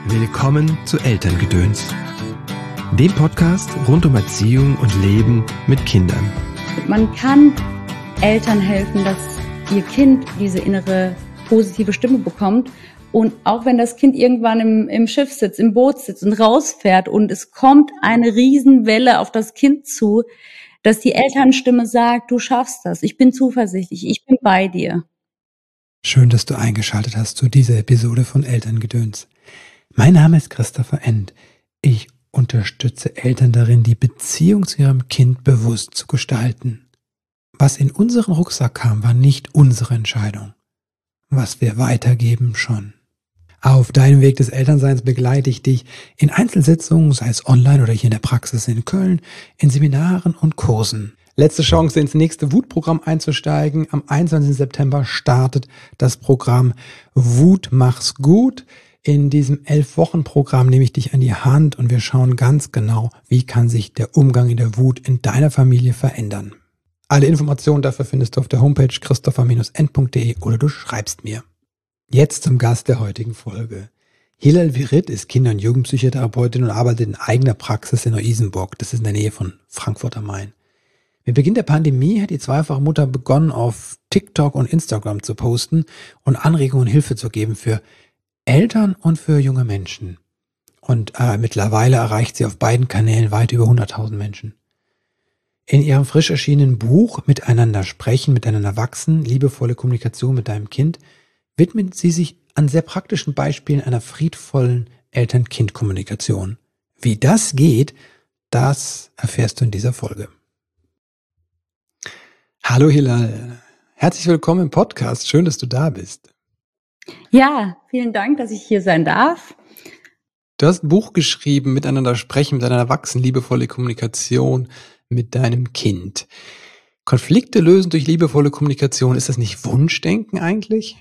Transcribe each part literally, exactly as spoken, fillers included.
Willkommen zu Elterngedöns, dem Podcast rund um Erziehung und Leben mit Kindern. Man kann Eltern helfen, dass ihr Kind diese innere positive Stimme bekommt. Und auch wenn das Kind irgendwann im, im Schiff sitzt, im Boot sitzt und rausfährt und es kommt eine Riesenwelle auf das Kind zu, dass die Elternstimme sagt, du schaffst das, ich bin zuversichtlich, ich bin bei dir. Schön, dass du eingeschaltet hast zu dieser Episode von Elterngedöns. Mein Name ist Christopher End. Ich unterstütze Eltern darin, die Beziehung zu ihrem Kind bewusst zu gestalten. Was in unseren Rucksack kam, war nicht unsere Entscheidung. Was wir weitergeben, schon. Auf deinem Weg des Elternseins begleite ich dich in Einzelsitzungen, sei es online oder hier in der Praxis in Köln, in Seminaren und Kursen. Letzte Chance, ins nächste Wutprogramm einzusteigen. Am einundzwanzigsten September startet das Programm Wut mach's gut. In diesem elf-Wochen-Programm nehme ich dich an die Hand und wir schauen ganz genau, wie kann sich der Umgang in der Wut in deiner Familie verändern. Alle Informationen dafür findest du auf der Homepage christopher Bindestrich end punkt de oder du schreibst mir. Jetzt zum Gast der heutigen Folge. Hilal Virit ist Kinder- und Jugendpsychotherapeutin und arbeitet in eigener Praxis in Neu-Isenburg. Das ist in der Nähe von Frankfurt am Main. Mit Beginn der Pandemie hat die zweifache Mutter begonnen, auf TikTok und Instagram zu posten und Anregungen und Hilfe zu geben für Eltern und für junge Menschen. Und äh, mittlerweile erreicht sie auf beiden Kanälen weit über hunderttausend Menschen. In ihrem frisch erschienenen Buch Miteinander sprechen, miteinander wachsen, liebevolle Kommunikation mit deinem Kind, widmet sie sich an sehr praktischen Beispielen einer friedvollen Eltern-Kind-Kommunikation. Wie das geht, das erfährst du in dieser Folge. Hallo Hilal, herzlich willkommen im Podcast, schön, dass du da bist. Ja, vielen Dank, dass ich hier sein darf. Du hast ein Buch geschrieben, Miteinander sprechen, miteinander wachsen, liebevolle Kommunikation mit deinem Kind. Konflikte lösen durch liebevolle Kommunikation, ist das nicht Wunschdenken eigentlich?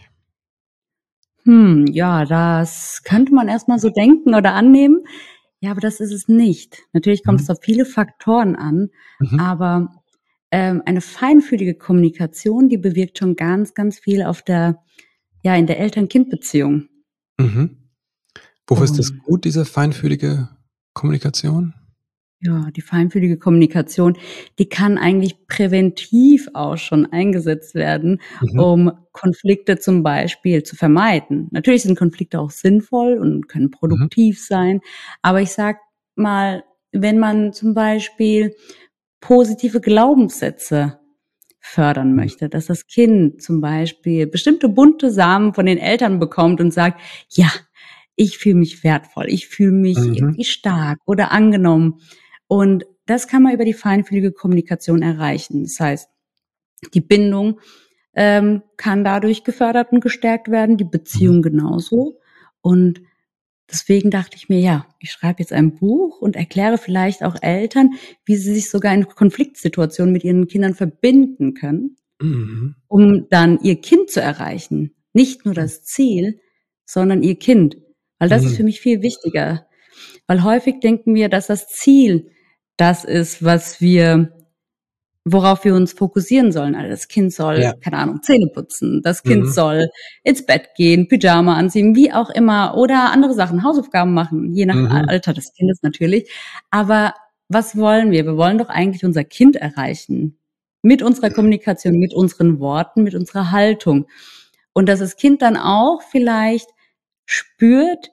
Hm, ja, das könnte man erstmal so denken oder annehmen. Ja, aber das ist es nicht. Natürlich kommt Mhm. es auf viele Faktoren an, Mhm. aber ähm, eine feinfühlige Kommunikation, die bewirkt schon ganz, ganz viel auf der, ja, in der Eltern-Kind-Beziehung. Mhm. Wofür ist das Und gut, diese feinfühlige Kommunikation? ja, die feinfühlige Kommunikation, die kann eigentlich präventiv auch schon eingesetzt werden, Mhm. um Konflikte zum Beispiel zu vermeiden. Natürlich sind Konflikte auch sinnvoll und können produktiv sein, aber ich sag mal, wenn man zum Beispiel positive Glaubenssätze fördern Mhm. möchte, dass das Kind zum Beispiel bestimmte bunte Samen von den Eltern bekommt und sagt, ja, ich fühle mich wertvoll, ich fühle mich Mhm. irgendwie stark oder angenommen. Und das kann man über die feinfühlige Kommunikation erreichen. Das heißt, die Bindung ähm, kann dadurch gefördert und gestärkt werden, die Mhm. Beziehung genauso. Und deswegen dachte ich mir, ja, ich schreibe jetzt ein Buch und erkläre vielleicht auch Eltern, wie sie sich sogar in Konfliktsituationen mit ihren Kindern verbinden können, Mhm. um dann ihr Kind zu erreichen. Nicht nur das Ziel, sondern ihr Kind. Weil das ist Mhm. für mich viel wichtiger. Weil häufig denken wir, dass das Ziel das ist, was wir, worauf wir uns fokussieren sollen. Also das Kind soll, Ja. keine Ahnung, Zähne putzen, das Kind Mhm. soll ins Bett gehen, Pyjama anziehen, wie auch immer, oder andere Sachen, Hausaufgaben machen, je nach Mhm. Alter des Kindes natürlich. Aber was wollen wir? Wir wollen doch eigentlich unser Kind erreichen. Mit unserer Kommunikation, mit unseren Worten, mit unserer Haltung. Und dass das Kind dann auch vielleicht spürt,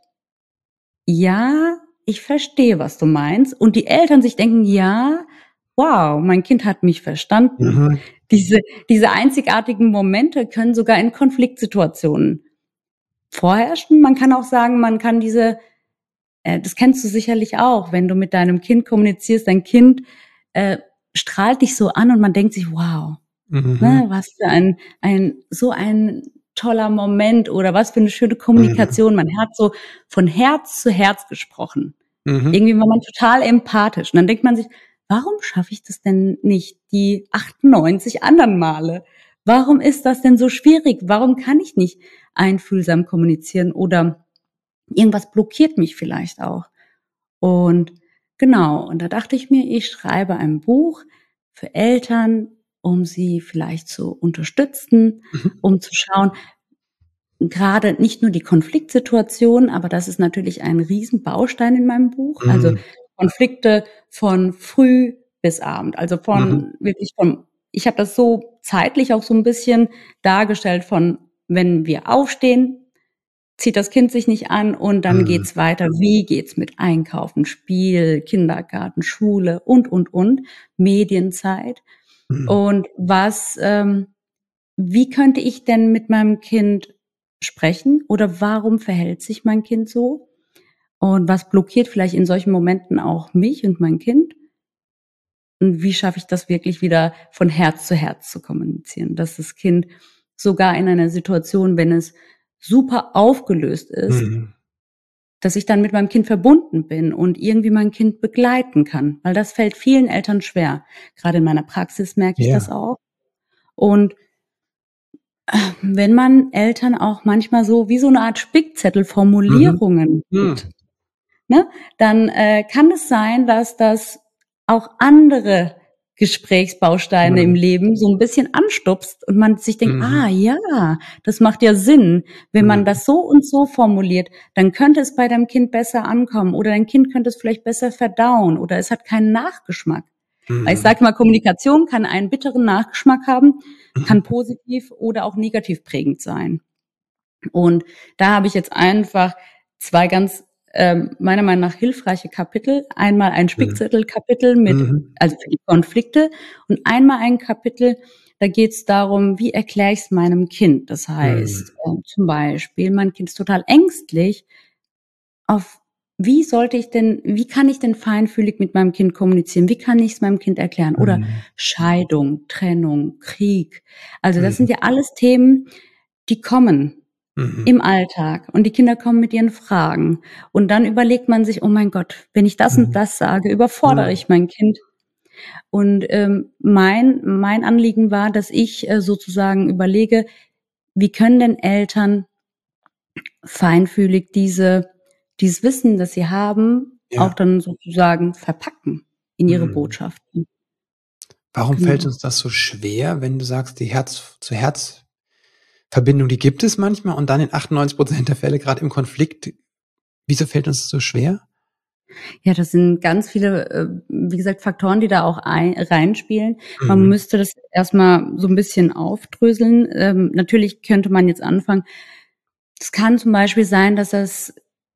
ja, ich verstehe, was du meinst. Und die Eltern sich denken, ja, wow, mein Kind hat mich verstanden. Mhm. Diese, diese einzigartigen Momente können sogar in Konfliktsituationen vorherrschen. Man kann auch sagen, man kann diese, äh, das kennst du sicherlich auch, wenn du mit deinem Kind kommunizierst, dein Kind äh, strahlt dich so an und man denkt sich, wow, Mhm. ne, was für ein, ein, so ein toller Moment oder was für eine schöne Mhm. Kommunikation. Man hat so von Herz zu Herz gesprochen. Mhm. Irgendwie war man total empathisch. Und dann denkt man sich, warum schaffe ich das denn nicht die achtundneunzig anderen Male? Warum ist das denn so schwierig? Warum kann ich nicht einfühlsam kommunizieren oder irgendwas blockiert mich vielleicht auch? Und genau, und da dachte ich mir, ich schreibe ein Buch für Eltern, um sie vielleicht zu unterstützen, Mhm. um zu schauen, gerade nicht nur die Konfliktsituation, aber das ist natürlich ein Riesenbaustein in meinem Buch. Mhm. Also Konflikte von früh bis Abend, also von mhm. wirklich von, ich habe das so zeitlich auch so ein bisschen dargestellt von, wenn wir aufstehen, zieht das Kind sich nicht an und dann mhm. geht's weiter. Wie geht's mit Einkaufen, Spiel, Kindergarten, Schule und, und, und, Medienzeit. Mhm. Und was, ähm, wie könnte ich denn mit meinem Kind sprechen oder warum verhält sich mein Kind so? Und was blockiert vielleicht in solchen Momenten auch mich und mein Kind? Und wie schaffe ich das wirklich wieder von Herz zu Herz zu kommunizieren, dass das Kind sogar in einer Situation, wenn es super aufgelöst ist, mhm. dass ich dann mit meinem Kind verbunden bin und irgendwie mein Kind begleiten kann, weil das fällt vielen Eltern schwer. Gerade in meiner Praxis merke ich ja. das auch. Und wenn man Eltern auch manchmal so wie so eine Art Spickzettel-Formulierungen mhm. gibt, ne, dann äh, kann es sein, dass das auch andere Gesprächsbausteine mhm. im Leben so ein bisschen anstupst und man sich denkt, mhm. ah ja, das macht ja Sinn. Wenn mhm. man das so und so formuliert, dann könnte es bei deinem Kind besser ankommen oder dein Kind könnte es vielleicht besser verdauen oder es hat keinen Nachgeschmack. Mhm. Weil ich sage mal, Kommunikation kann einen bitteren Nachgeschmack haben, mhm. kann positiv oder auch negativ prägend sein. Und da habe ich jetzt einfach zwei ganz ähm, meiner Meinung nach hilfreiche Kapitel. Einmal ein Spickzettelkapitel mit, mhm. also für die Konflikte und einmal ein Kapitel, da geht es darum, wie erkläre ich es meinem Kind. Das heißt, mhm. äh, zum Beispiel, mein Kind ist total ängstlich. Auf wie sollte ich denn, wie kann ich denn feinfühlig mit meinem Kind kommunizieren? Wie kann ich es meinem Kind erklären? Oder mhm. Scheidung, Trennung, Krieg. Also das mhm. sind ja alles Themen, die kommen. Mhm. Im Alltag. Und die Kinder kommen mit ihren Fragen. Und dann überlegt man sich, oh mein Gott, wenn ich das mhm. und das sage, überfordere mhm. ich mein Kind. Und ähm, mein, mein Anliegen war, dass ich äh, sozusagen überlege, wie können denn Eltern feinfühlig diese, dieses Wissen, das sie haben, ja. auch dann sozusagen verpacken in ihre mhm. Botschaften. Warum genau. fällt uns das so schwer, wenn du sagst, die Herz zu Herz Verbindung, die gibt es manchmal und dann in achtundneunzig Prozent der Fälle gerade im Konflikt. Wieso fällt uns das so schwer? Ja, das sind ganz viele, wie gesagt, Faktoren, die da auch ein, reinspielen. Mhm. Man müsste das erstmal so ein bisschen aufdröseln. Ähm, natürlich könnte man jetzt anfangen. Es kann zum Beispiel sein, dass das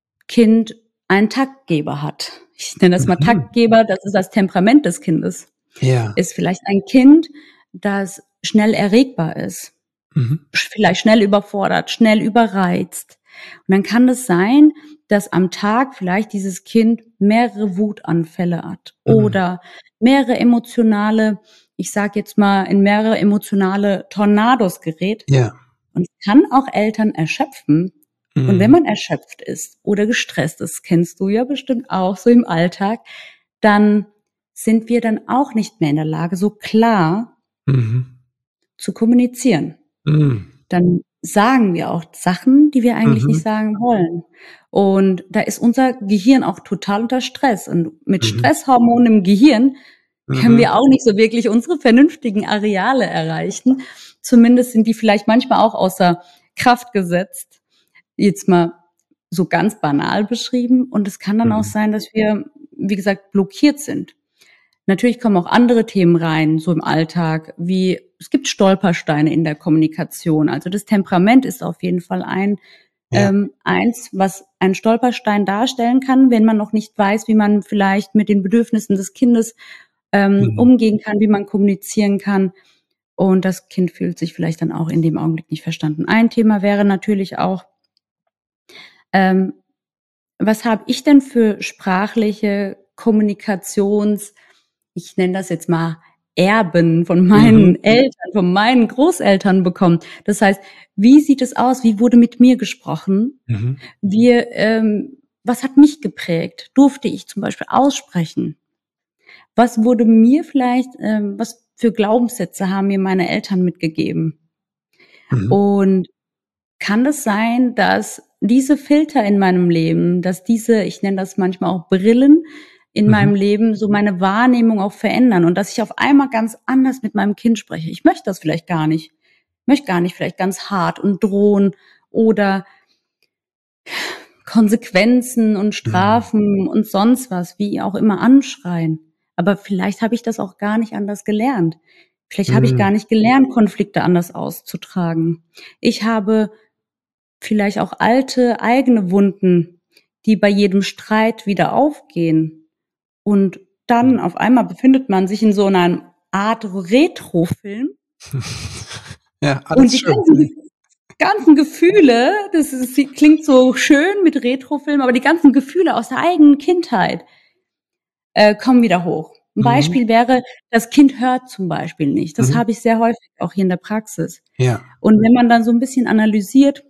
Kind einen Taktgeber hat. Ich nenne das mal mhm. Taktgeber, das ist das Temperament des Kindes. Ja. Ist vielleicht ein Kind, das schnell erregbar ist. Mhm. Vielleicht schnell überfordert, schnell überreizt. Und dann kann es sein, dass am Tag vielleicht dieses Kind mehrere Wutanfälle hat mhm. oder mehrere emotionale, ich sage jetzt mal, in mehrere emotionale Tornados gerät. Ja. Und es kann auch Eltern erschöpfen. Mhm. Und wenn man erschöpft ist oder gestresst ist, kennst du ja bestimmt auch so im Alltag, dann sind wir dann auch nicht mehr in der Lage, so klar mhm. zu kommunizieren. Mhm. Dann sagen wir auch Sachen, die wir eigentlich mhm. nicht sagen wollen. Und da ist unser Gehirn auch total unter Stress. Und mit mhm. Stresshormonen im Gehirn können mhm. wir auch nicht so wirklich unsere vernünftigen Areale erreichen. Zumindest sind die vielleicht manchmal auch außer Kraft gesetzt. Jetzt mal so ganz banal beschrieben. Und es kann dann mhm. auch sein, dass wir, wie gesagt, blockiert sind. Natürlich kommen auch andere Themen rein, so im Alltag, wie es gibt Stolpersteine in der Kommunikation. Also das Temperament ist auf jeden Fall ein ja. ähm, eins, was einen Stolperstein darstellen kann, wenn man noch nicht weiß, wie man vielleicht mit den Bedürfnissen des Kindes ähm, mhm. umgehen kann, wie man kommunizieren kann. Und das Kind fühlt sich vielleicht dann auch in dem Augenblick nicht verstanden. Ein Thema wäre natürlich auch, ähm, was habe ich denn für sprachliche Kommunikations- ich nenne das jetzt mal Erben von meinen mhm. Eltern, von meinen Großeltern bekommen. Das heißt, wie sieht es aus? Wie wurde mit mir gesprochen? Mhm. Wie, ähm, was hat mich geprägt? Durfte ich zum Beispiel aussprechen? Was wurde mir vielleicht, ähm, was für Glaubenssätze haben mir meine Eltern mitgegeben? Mhm. Und kann es sein, dass diese Filter in meinem Leben, dass diese, ich nenne das manchmal auch Brillen, in mhm. meinem Leben so meine Wahrnehmung auch verändern und dass ich auf einmal ganz anders mit meinem Kind spreche. Ich möchte das vielleicht gar nicht. Ich möchte gar nicht vielleicht ganz hart und drohen oder Konsequenzen und Strafen mhm. und sonst was, wie auch immer, anschreien. Aber vielleicht habe ich das auch gar nicht anders gelernt. Vielleicht mhm. habe ich gar nicht gelernt, Konflikte anders auszutragen. Ich habe vielleicht auch alte, eigene Wunden, die bei jedem Streit wieder aufgehen. Und dann auf einmal befindet man sich in so einer Art Retrofilm. Ja, alles und die schön. ganzen, ganzen Gefühle, das ist, klingt so schön mit Retrofilm, aber die ganzen Gefühle aus der eigenen Kindheit äh, kommen wieder hoch. Ein mhm. Beispiel wäre, das Kind hört zum Beispiel nicht. Das mhm. habe ich sehr häufig auch hier in der Praxis. Ja. Und wenn man dann so ein bisschen analysiert,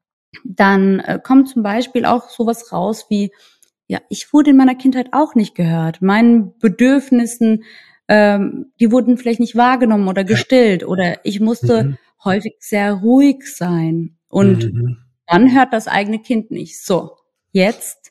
dann äh, kommt zum Beispiel auch sowas raus wie, ja, ich wurde in meiner Kindheit auch nicht gehört. Meinen Bedürfnissen, ähm, die wurden vielleicht nicht wahrgenommen oder gestillt. Ja. Oder ich musste mhm. häufig sehr ruhig sein. Und mhm. dann hört das eigene Kind nicht. So, jetzt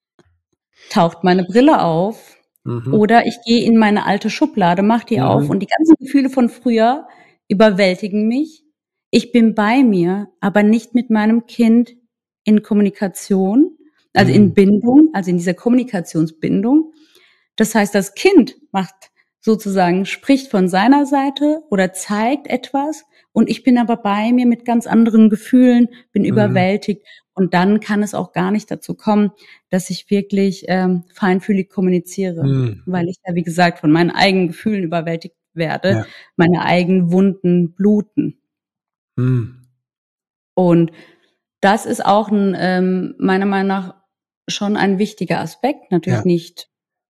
taucht meine Brille auf mhm. oder ich gehe in meine alte Schublade, mache die mhm. auf und die ganzen Gefühle von früher überwältigen mich. Ich bin bei mir, aber nicht mit meinem Kind in Kommunikation, also mhm. in Bindung, also in dieser Kommunikationsbindung. Das heißt, das Kind macht sozusagen, spricht von seiner Seite oder zeigt etwas und ich bin aber bei mir mit ganz anderen Gefühlen, bin mhm. überwältigt und dann kann es auch gar nicht dazu kommen, dass ich wirklich ähm, feinfühlig kommuniziere, mhm. weil ich ja, wie gesagt, von meinen eigenen Gefühlen überwältigt werde, ja. meine eigenen Wunden bluten. Mhm. Und das ist auch ein, ähm, meiner Meinung nach schon ein wichtiger Aspekt. Natürlich ja. nicht,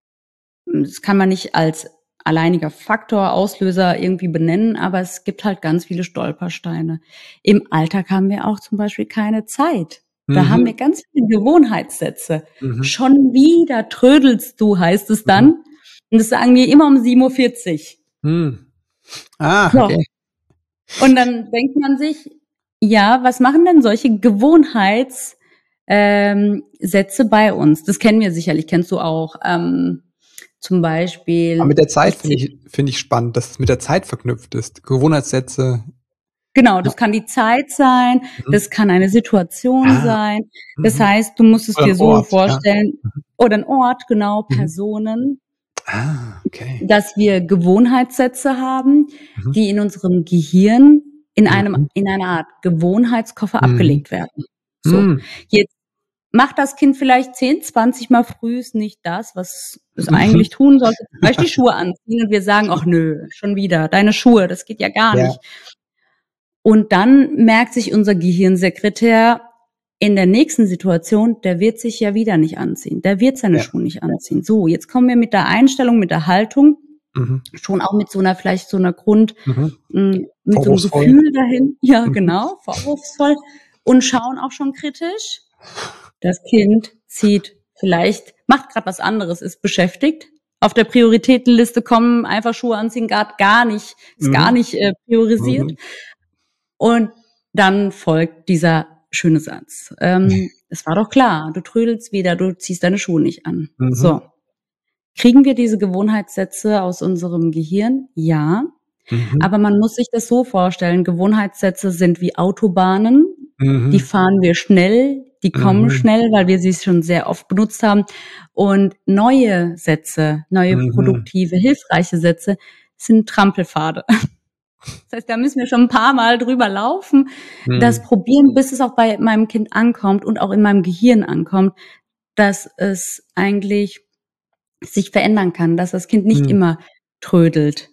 das kann man nicht als alleiniger Faktor, Auslöser irgendwie benennen, aber es gibt halt ganz viele Stolpersteine. Im Alltag haben wir auch zum Beispiel keine Zeit. Da mhm. haben wir ganz viele Gewohnheitssätze. Mhm. Schon wieder trödelst du, heißt es dann. Mhm. Und das sagen wir immer um sieben Uhr vierzig. Mhm. Ah, okay. So. Und dann denkt man sich, ja, was machen denn solche Gewohnheitssätze ähm, bei uns? Das kennen wir sicherlich, kennst du auch. Ähm, zum Beispiel. Aber mit der Zeit finde ich, finde ich spannend, dass es mit der Zeit verknüpft ist. Gewohnheitssätze. Genau, das ja. kann die Zeit sein, mhm. das kann eine Situation ah. sein. Das mhm. heißt, du musst es oder dir so Ort, vorstellen, ja. oder ein Ort, genau, mhm. Personen. Ah, okay. Dass wir Gewohnheitssätze haben, mhm. die in unserem Gehirn in einem, mhm. in einer Art Gewohnheitskoffer mhm. abgelegt werden. So. Mhm. Jetzt macht das Kind vielleicht zehn, zwanzig Mal frühs nicht das, was es eigentlich tun sollte, zum Beispiel die Schuhe anziehen und wir sagen, ach nö, schon wieder, deine Schuhe, das geht ja gar ja. nicht. Und dann merkt sich unser Gehirnsekretär in der nächsten Situation, der wird sich ja wieder nicht anziehen, der wird seine ja. Schuhe nicht anziehen. So, jetzt kommen wir mit der Einstellung, mit der Haltung, mhm. schon auch mit so einer, vielleicht so einer Grund, mhm. mh, mit so einem Gefühl dahin, ja mhm. genau, vorwurfsvoll und schauen auch schon kritisch. Das Kind zieht vielleicht, macht gerade was anderes, ist beschäftigt. Auf der Prioritätenliste kommen einfach Schuhe anziehen, gar, gar nicht, ist mhm. gar nicht äh, priorisiert. Mhm. Und dann folgt dieser schöne Satz. Ähm, es war doch klar, du trödelst wieder, du ziehst deine Schuhe nicht an. Mhm. So. Kriegen wir diese Gewohnheitssätze aus unserem Gehirn? Ja. Mhm. Aber man muss sich das so vorstellen, Gewohnheitssätze sind wie Autobahnen. Mhm. Die fahren wir schnell, die kommen mhm. schnell, weil wir sie schon sehr oft benutzt haben. Und neue Sätze, neue mhm. produktive, hilfreiche Sätze sind Trampelpfade. Das heißt, da müssen wir schon ein paar Mal drüber laufen, mhm. das probieren, bis es auch bei meinem Kind ankommt und auch in meinem Gehirn ankommt, dass es eigentlich sich verändern kann, dass das Kind nicht mhm. immer trödelt.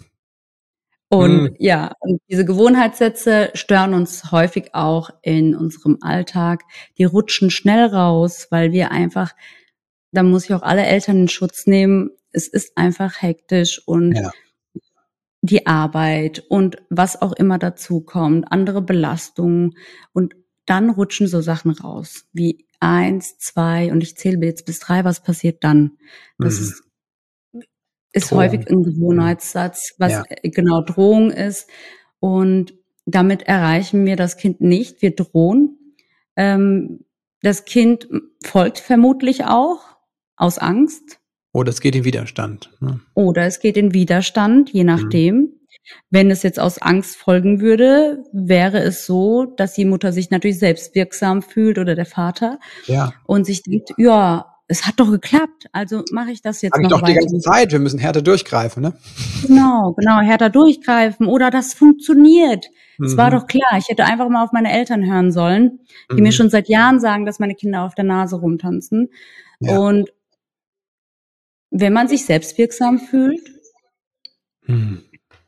Und mhm. ja, und diese Gewohnheitssätze stören uns häufig auch in unserem Alltag. Die rutschen schnell raus, weil wir einfach, da muss ich auch alle Eltern in Schutz nehmen, es ist einfach hektisch und ja. die Arbeit und was auch immer dazu kommt, andere Belastungen und dann rutschen so Sachen raus, wie eins, zwei und ich zähle jetzt bis drei, was passiert dann? Das mhm. ist ist Drohung. Häufig ein Gewohnheitssatz, was ja. genau Drohung ist. Und damit erreichen wir das Kind nicht. Wir drohen. Ähm, das Kind folgt vermutlich auch aus Angst. Oder es geht in Widerstand. Ne? Oder es geht in Widerstand, je nachdem. Mhm. Wenn es jetzt aus Angst folgen würde, wäre es so, dass die Mutter sich natürlich selbstwirksam fühlt oder der Vater Ja. und sich denkt, ja, es hat doch geklappt, also mache ich das jetzt Sag ich noch doch die weiter. ganze Zeit, wir müssen härter durchgreifen, ne? Genau, genau, härter durchgreifen oder das funktioniert. Es war Mhm. doch klar, ich hätte einfach mal auf meine Eltern hören sollen, die Mhm. mir schon seit Jahren sagen, dass meine Kinder auf der Nase rumtanzen. Ja. Und wenn man sich selbstwirksam fühlt, Mhm.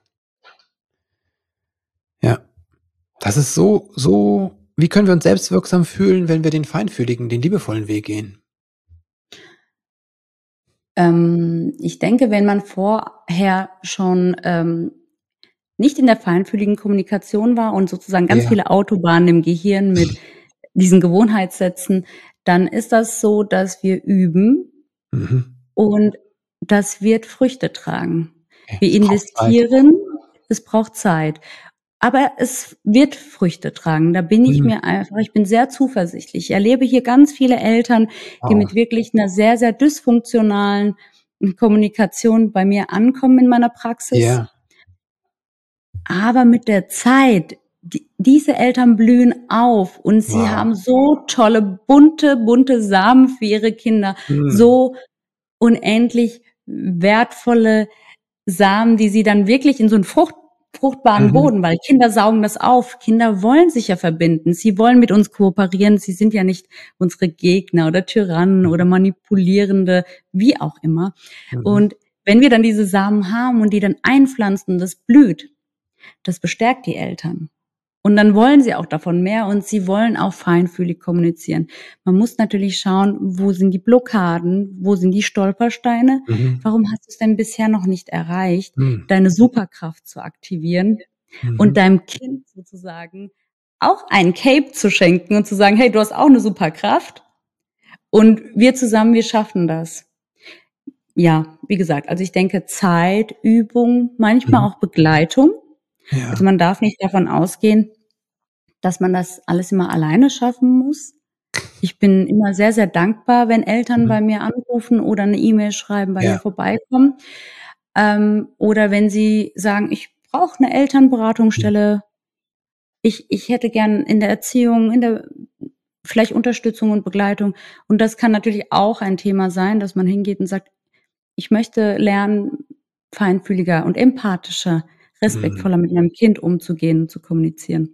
Ja. Das ist so, so, wie können wir uns selbstwirksam fühlen, wenn wir den feinfühligen, den liebevollen Weg gehen? ähm, ich denke, wenn man vorher schon ähm, nicht in der feinfühligen Kommunikation war und sozusagen ganz Ja. viele Autobahnen im Gehirn mit diesen Gewohnheitssätzen, dann ist das so, dass wir üben Mhm. und das wird Früchte tragen. Okay. Wir Es braucht Zeit. investieren, es braucht Zeit. Aber es wird Früchte tragen. Da bin ich Mhm. mir einfach, ich bin sehr zuversichtlich. Ich erlebe hier ganz viele Eltern, die Wow. mit wirklich einer sehr, sehr dysfunktionalen Kommunikation bei mir ankommen in meiner Praxis. Ja. Aber mit der Zeit, die, diese Eltern blühen auf und sie Wow. haben so tolle, bunte, bunte Samen für ihre Kinder. Mhm. So unendlich wertvolle Samen, die sie dann wirklich in so einen Frucht, fruchtbaren Mhm. Boden, weil Kinder saugen das auf. Kinder wollen sich ja verbinden. Sie wollen mit uns kooperieren. Sie sind ja nicht unsere Gegner oder Tyrannen oder manipulierende, wie auch immer. Mhm. Und wenn wir dann diese Samen haben und die dann einpflanzen, das blüht, das bestärkt die Eltern. Und dann wollen sie auch davon mehr und sie wollen auch feinfühlig kommunizieren. Man muss natürlich schauen, wo sind die Blockaden, wo sind die Stolpersteine? Mhm. Warum hast du es denn bisher noch nicht erreicht, Mhm. deine Superkraft zu aktivieren Mhm. und deinem Kind sozusagen auch ein Cape zu schenken und zu sagen, hey, du hast auch eine Superkraft und wir zusammen, wir schaffen das. Ja, wie gesagt, also ich denke Zeit, Übung, manchmal Mhm. auch Begleitung. Ja. Also man darf nicht davon ausgehen, dass man das alles immer alleine schaffen muss. Ich bin immer sehr, sehr dankbar, wenn Eltern Mhm. bei mir anrufen oder eine E-Mail schreiben, bei Ja. mir vorbeikommen. Ähm, oder wenn sie sagen, ich brauche eine Elternberatungsstelle, ich, ich hätte gern in der Erziehung, in der vielleicht Unterstützung und Begleitung. Und das kann natürlich auch ein Thema sein, dass man hingeht und sagt, ich möchte lernen, feinfühliger und empathischer, respektvoller Mhm. mit meinem Kind umzugehen und zu kommunizieren.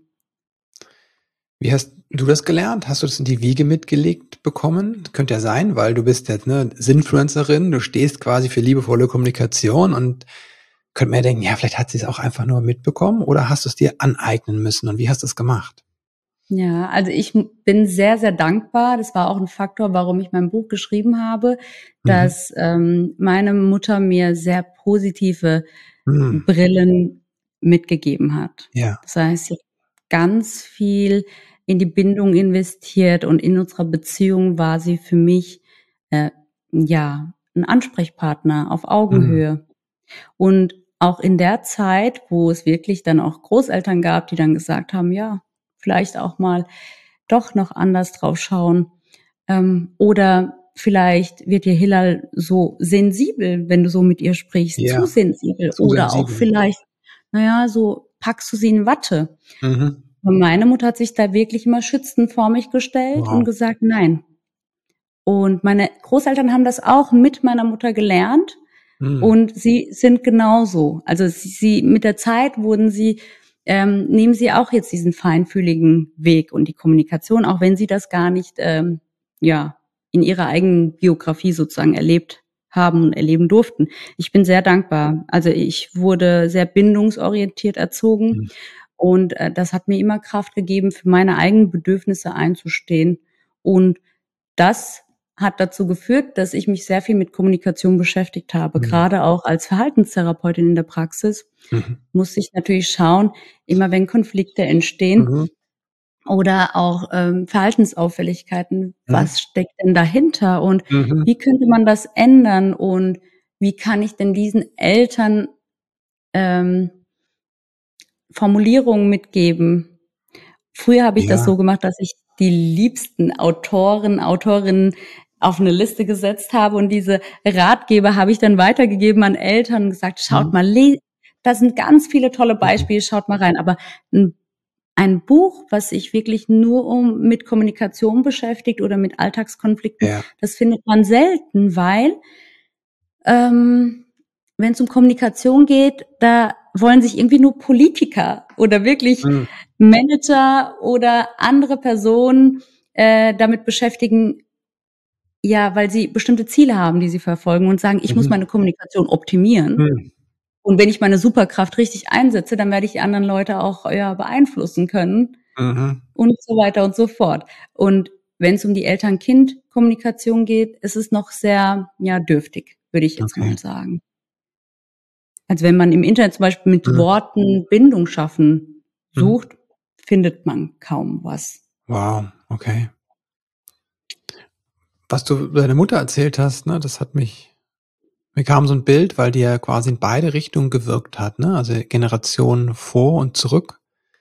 Wie hast du das gelernt? Hast du das in die Wiege mitgelegt bekommen? Könnte ja sein, weil du bist jetzt, ne, Sinfluencerin, du stehst quasi für liebevolle Kommunikation und könnte man ja denken, ja, vielleicht hat sie es auch einfach nur mitbekommen oder hast du es dir aneignen müssen und wie hast du es gemacht? Ja, also ich m- bin sehr, sehr dankbar. Das war auch ein Faktor, warum ich mein Buch geschrieben habe, Mhm. dass ähm, meine Mutter mir sehr positive Mhm. Brillen mitgegeben hat. Ja. Das heißt, sie hat ganz viel in die Bindung investiert und in unserer Beziehung war sie für mich äh, ja ein Ansprechpartner auf Mhm. Augenhöhe. Und auch in der Zeit, wo es wirklich dann auch Großeltern gab, die dann gesagt haben, ja, vielleicht auch mal doch noch anders drauf schauen. Ähm, oder vielleicht wird dir Hillal so sensibel, wenn du so mit ihr sprichst, zu Ja. sensibel. Zu Oder auch sensibel. vielleicht, naja, so packst du sie in Watte. Mhm. Und meine Mutter hat sich da wirklich immer schützend vor mich gestellt und Wow. gesagt, nein. Und meine Großeltern haben das auch mit meiner Mutter gelernt. Mhm. Und sie sind genauso. Also sie, sie mit der Zeit wurden sie, ähm, nehmen sie auch jetzt diesen feinfühligen Weg und die Kommunikation, auch wenn sie das gar nicht, ähm, ja, in ihrer eigenen Biografie sozusagen erlebt haben und erleben durften. Ich bin sehr dankbar. Also ich wurde sehr bindungsorientiert erzogen Mhm. und äh, das hat mir immer Kraft gegeben, für meine eigenen Bedürfnisse einzustehen. Und das hat dazu geführt, dass ich mich sehr viel mit Kommunikation beschäftigt habe. Mhm. Gerade auch als Verhaltenstherapeutin in der Praxis Mhm. muss ich natürlich schauen, immer wenn Konflikte entstehen Mhm. oder auch ähm, Verhaltensauffälligkeiten, Mhm. was steckt denn dahinter und Mhm. wie könnte man das ändern und wie kann ich denn diesen Eltern ähm, Formulierungen mitgeben? Früher habe ich das Ja. so gemacht, dass ich die liebsten Autoren, Autorinnen auf eine Liste gesetzt habe und diese Ratgeber habe ich dann weitergegeben an Eltern und gesagt, schaut Mhm. mal, le da sind ganz viele tolle Beispiele, schaut mal rein. Aber ein, ein Buch, was sich wirklich nur um mit Kommunikation beschäftigt oder mit Alltagskonflikten, Ja. das findet man selten, weil ähm, wenn es um Kommunikation geht, da wollen sich irgendwie nur Politiker oder wirklich Mhm. Manager oder andere Personen äh, damit beschäftigen, ja, weil sie bestimmte Ziele haben, die sie verfolgen und sagen, ich muss Mhm. meine Kommunikation optimieren. Mhm. Und wenn ich meine Superkraft richtig einsetze, dann werde ich die anderen Leute auch ja, beeinflussen können Mhm. und so weiter und so fort. Und wenn es um die Eltern-Kind-Kommunikation geht, ist es noch sehr ja, dürftig, würde ich jetzt Okay. mal sagen. Also wenn man im Internet zum Beispiel mit Mhm. Worten Bindung schaffen Mhm. sucht, findet man kaum was. Wow, okay. Was du über deine Mutter erzählt hast, ne, das hat mich mir kam so ein Bild, weil die ja quasi in beide Richtungen gewirkt hat, ne? Also, Generationen vor und zurück,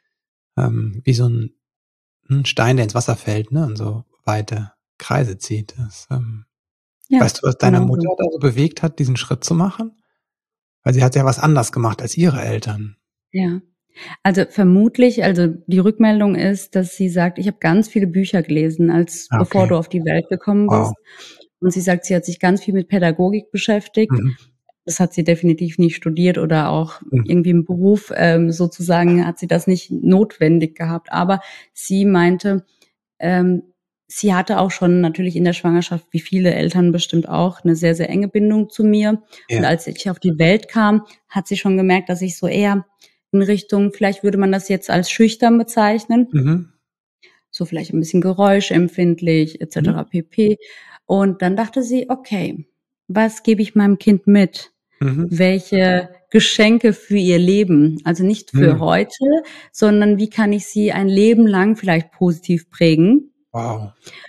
ähm, wie so ein 'n Stein, der ins Wasser fällt, ne, und so weite Kreise zieht. Das, ähm Ja, weißt du, was deine genau Mutter so. da so bewegt hat, diesen Schritt zu machen? Weil sie hat ja was anders gemacht als ihre Eltern. Ja. Also vermutlich, also die Rückmeldung ist, dass sie sagt, ich habe ganz viele Bücher gelesen, als Ah, bevor okay. du auf die Welt gekommen Wow. bist. Und sie sagt, sie hat sich ganz viel mit Pädagogik beschäftigt. Mhm. Das hat sie definitiv nicht studiert oder auch Mhm. irgendwie im Beruf ähm, sozusagen hat sie das nicht notwendig gehabt. Aber sie meinte, ähm, sie hatte auch schon natürlich in der Schwangerschaft, wie viele Eltern bestimmt auch, eine sehr, sehr enge Bindung zu mir. Und Ja. als ich auf die Welt kam, hat sie schon gemerkt, dass ich so eher in Richtung, vielleicht würde man das jetzt als schüchtern bezeichnen, Mhm. so vielleicht ein bisschen geräuschempfindlich et Mhm. cetera pp. Und dann dachte sie, okay, was gebe ich meinem Kind mit? Mhm. Welche Geschenke für ihr Leben? Also nicht für Mhm. heute, sondern wie kann ich sie ein Leben lang vielleicht positiv prägen? Wow.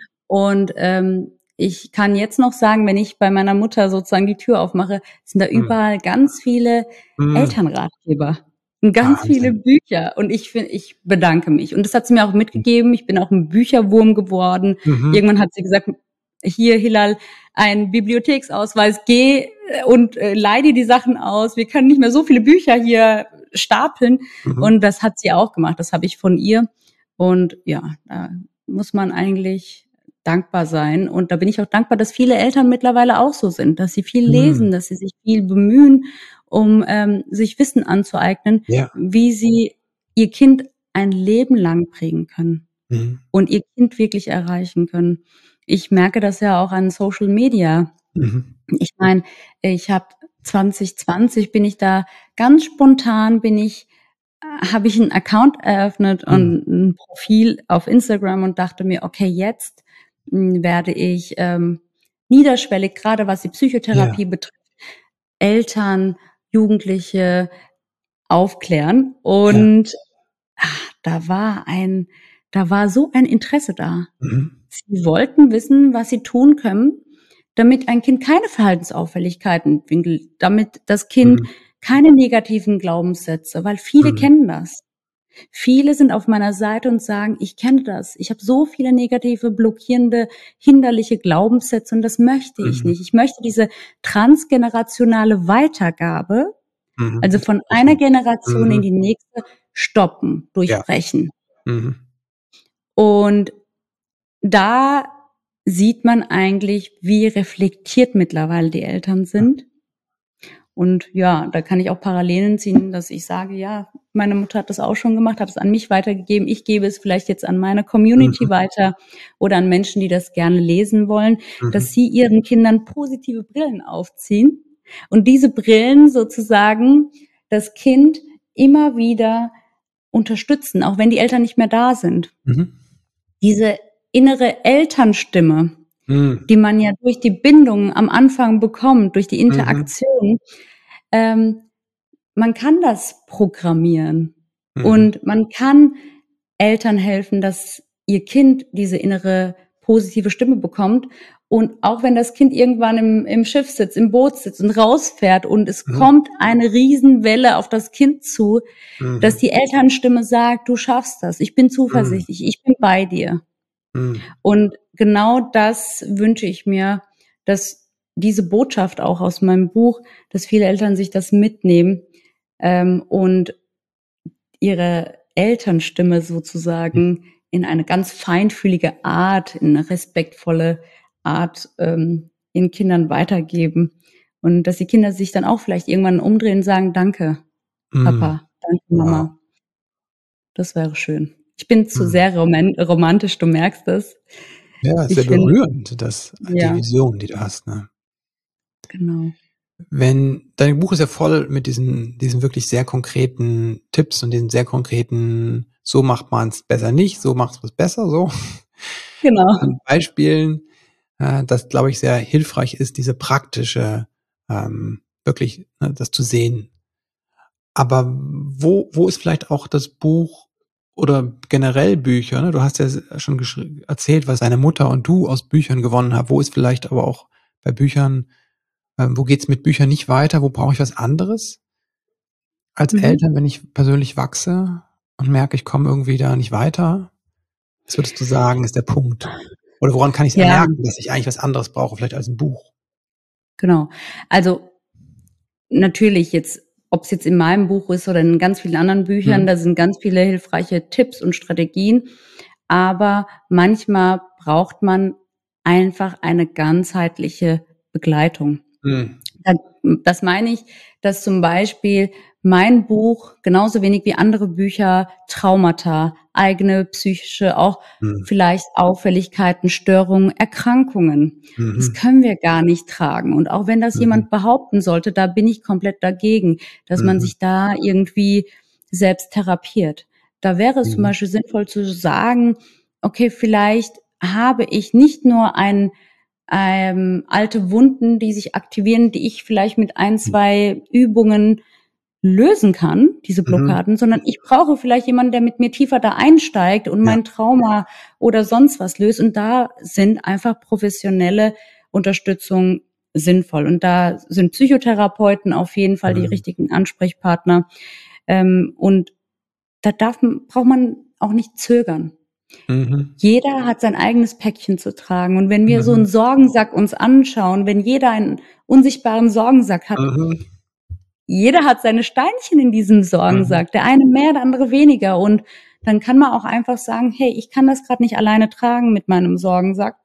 Und ähm, ich kann jetzt noch sagen, wenn ich bei meiner Mutter sozusagen die Tür aufmache, sind da Mhm. überall ganz viele Mhm. Elternratgeber und ganz viele Wahnsinn. Bücher. Und ich finde, ich bedanke mich. Und das hat sie mir auch Mhm. mitgegeben. Ich bin auch ein Bücherwurm geworden. Mhm. Irgendwann hat sie gesagt, hier, Hilal, ein Bibliotheksausweis, geh äh, und äh, leih dir die Sachen aus. Wir können nicht mehr so viele Bücher hier stapeln. Mhm. Und das hat sie auch gemacht. Das habe ich von ihr. Und ja, da muss man eigentlich dankbar sein. Und da bin ich auch dankbar, dass viele Eltern mittlerweile auch so sind, dass sie viel Mhm. lesen, dass sie sich viel bemühen, um ähm, sich Wissen anzueignen, Ja. wie sie ihr Kind ein Leben lang prägen können Mhm. und ihr Kind wirklich erreichen können. Ich merke das ja auch an Social Media. Mhm. Ich meine, ich habe zwanzig zwanzig bin ich da ganz spontan bin ich äh, habe ich einen Account eröffnet Mhm. und ein Profil auf Instagram und dachte mir, okay, jetzt hm, werde ich ähm, niederschwellig, gerade was die Ja. Psychotherapie betrifft, Eltern, Jugendliche aufklären. Ja. Und ach, da war ein, da war so ein Interesse da. Mhm. Sie wollten wissen, was sie tun können, damit ein Kind keine Verhaltensauffälligkeiten entwickelt, damit das Kind Mhm. keine negativen Glaubenssätze, weil viele Mhm. kennen das. Viele sind auf meiner Seite und sagen, ich kenne das. Ich habe so viele negative, blockierende, hinderliche Glaubenssätze und das möchte ich Mhm. nicht. Ich möchte diese transgenerationale Weitergabe, Mhm. also von einer Durchbrechen. Generation in Mhm. die nächste, stoppen, Ja. durchbrechen. Mhm. Und da sieht man eigentlich, wie reflektiert mittlerweile die Eltern sind. Und ja, da kann ich auch Parallelen ziehen, dass ich sage, ja, meine Mutter hat das auch schon gemacht, hat es an mich weitergegeben. Ich gebe es vielleicht jetzt an meine Community Mhm. weiter oder an Menschen, die das gerne lesen wollen, Mhm. dass sie ihren Kindern positive Brillen aufziehen und diese Brillen sozusagen das Kind immer wieder unterstützen, auch wenn die Eltern nicht mehr da sind. Mhm. Diese innere Elternstimme, Mhm. die man ja durch die Bindung am Anfang bekommt, durch die Mhm. Interaktion, ähm, man kann das programmieren Mhm. und man kann Eltern helfen, dass ihr Kind diese innere positive Stimme bekommt. Und auch wenn das Kind irgendwann im, im Schiff sitzt, im Boot sitzt und rausfährt und es Mhm. kommt eine Riesenwelle auf das Kind zu, dass Mhm. die Elternstimme sagt, du schaffst das, ich bin Mhm. zuversichtlich, ich bin bei dir. Mhm. Und genau das wünsche ich mir, dass diese Botschaft auch aus meinem Buch, dass viele Eltern sich das mitnehmen. ähm, und ihre Elternstimme sozusagen in eine ganz feinfühlige Art, in eine respektvolle Art ähm, den Kindern weitergeben. Und dass die Kinder sich dann auch vielleicht irgendwann umdrehen und sagen, danke, Mhm. Papa, danke, Wow. Mama. Das wäre schön. Ich bin zu Mhm. sehr roman romantisch, du merkst es. Ja, ist sehr Ich finde, berührend, das, die ja, Vision, die du hast, ne? genau. Wenn dein Buch ist ja voll mit diesen diesen wirklich sehr konkreten Tipps und diesen sehr konkreten, so macht man's besser nicht, so macht man's besser, so. Genau. Und Beispielen, äh, das, glaube ich, sehr hilfreich ist, diese praktische, ähm, wirklich, ne, das zu sehen. Aber wo wo ist vielleicht auch das Buch oder generell Bücher, ne? Du hast ja s schon geschri erzählt, was deine Mutter und du aus Büchern gewonnen habt. Wo ist vielleicht aber auch bei Büchern ähm, wo geht's mit Büchern nicht weiter? Wo brauche ich was anderes als Mhm. Eltern, wenn ich persönlich wachse und merke, ich komme irgendwie da nicht weiter? Was würdest du sagen, ist der Punkt? Oder woran kann ich's Ja, merken, dass ich eigentlich was anderes brauche, vielleicht als 'n Buch? genau. Also, natürlich jetzt, ob's jetzt in meinem Buch ist oder in ganz vielen anderen Büchern, Mhm. da sind ganz viele hilfreiche Tipps und Strategien, aber manchmal braucht man einfach eine ganzheitliche Begleitung. Mhm. Da das meine ich, dass zum Beispiel mein Buch genauso wenig wie andere Bücher Traumata, eigene psychische, auch Mhm. vielleicht Auffälligkeiten, Störungen, Erkrankungen, das Mhm. können wir gar nicht tragen. Und auch wenn das Mhm. jemand behaupten sollte, da bin ich komplett dagegen, dass man Mhm. sich da irgendwie selbst therapiert. Da wäre es zum Mhm. Beispiel sinnvoll zu sagen: „Okay, vielleicht habe ich nicht nur ein ähm, alte Wunden, die sich aktivieren, die ich vielleicht mit ein, Mhm. zwei Übungen lösen kann, diese Mhm. Blockaden, sondern ich brauche vielleicht jemanden, der mit mir tiefer da einsteigt und Ja. mein Trauma oder sonst was löst. Und da sind einfach professionelle Unterstützung sinnvoll. Und da sind Psychotherapeuten auf jeden Fall die Mhm. richtigen Ansprechpartner. Ähm, und da darf braucht man auch nicht zögern. Mhm. Jeder hat sein eigenes Päckchen zu tragen. Und wenn wir so 'n Mhm. Sorgensack uns anschauen, wenn jeder einen unsichtbaren Sorgensack hat, Mhm. jeder hat seine Steinchen in diesem Mhm. Sorgensack, der eine mehr, der andere weniger. Und dann kann man auch einfach sagen: „Hey, ich kann das grad nicht alleine tragen mit meinem Sorgensack.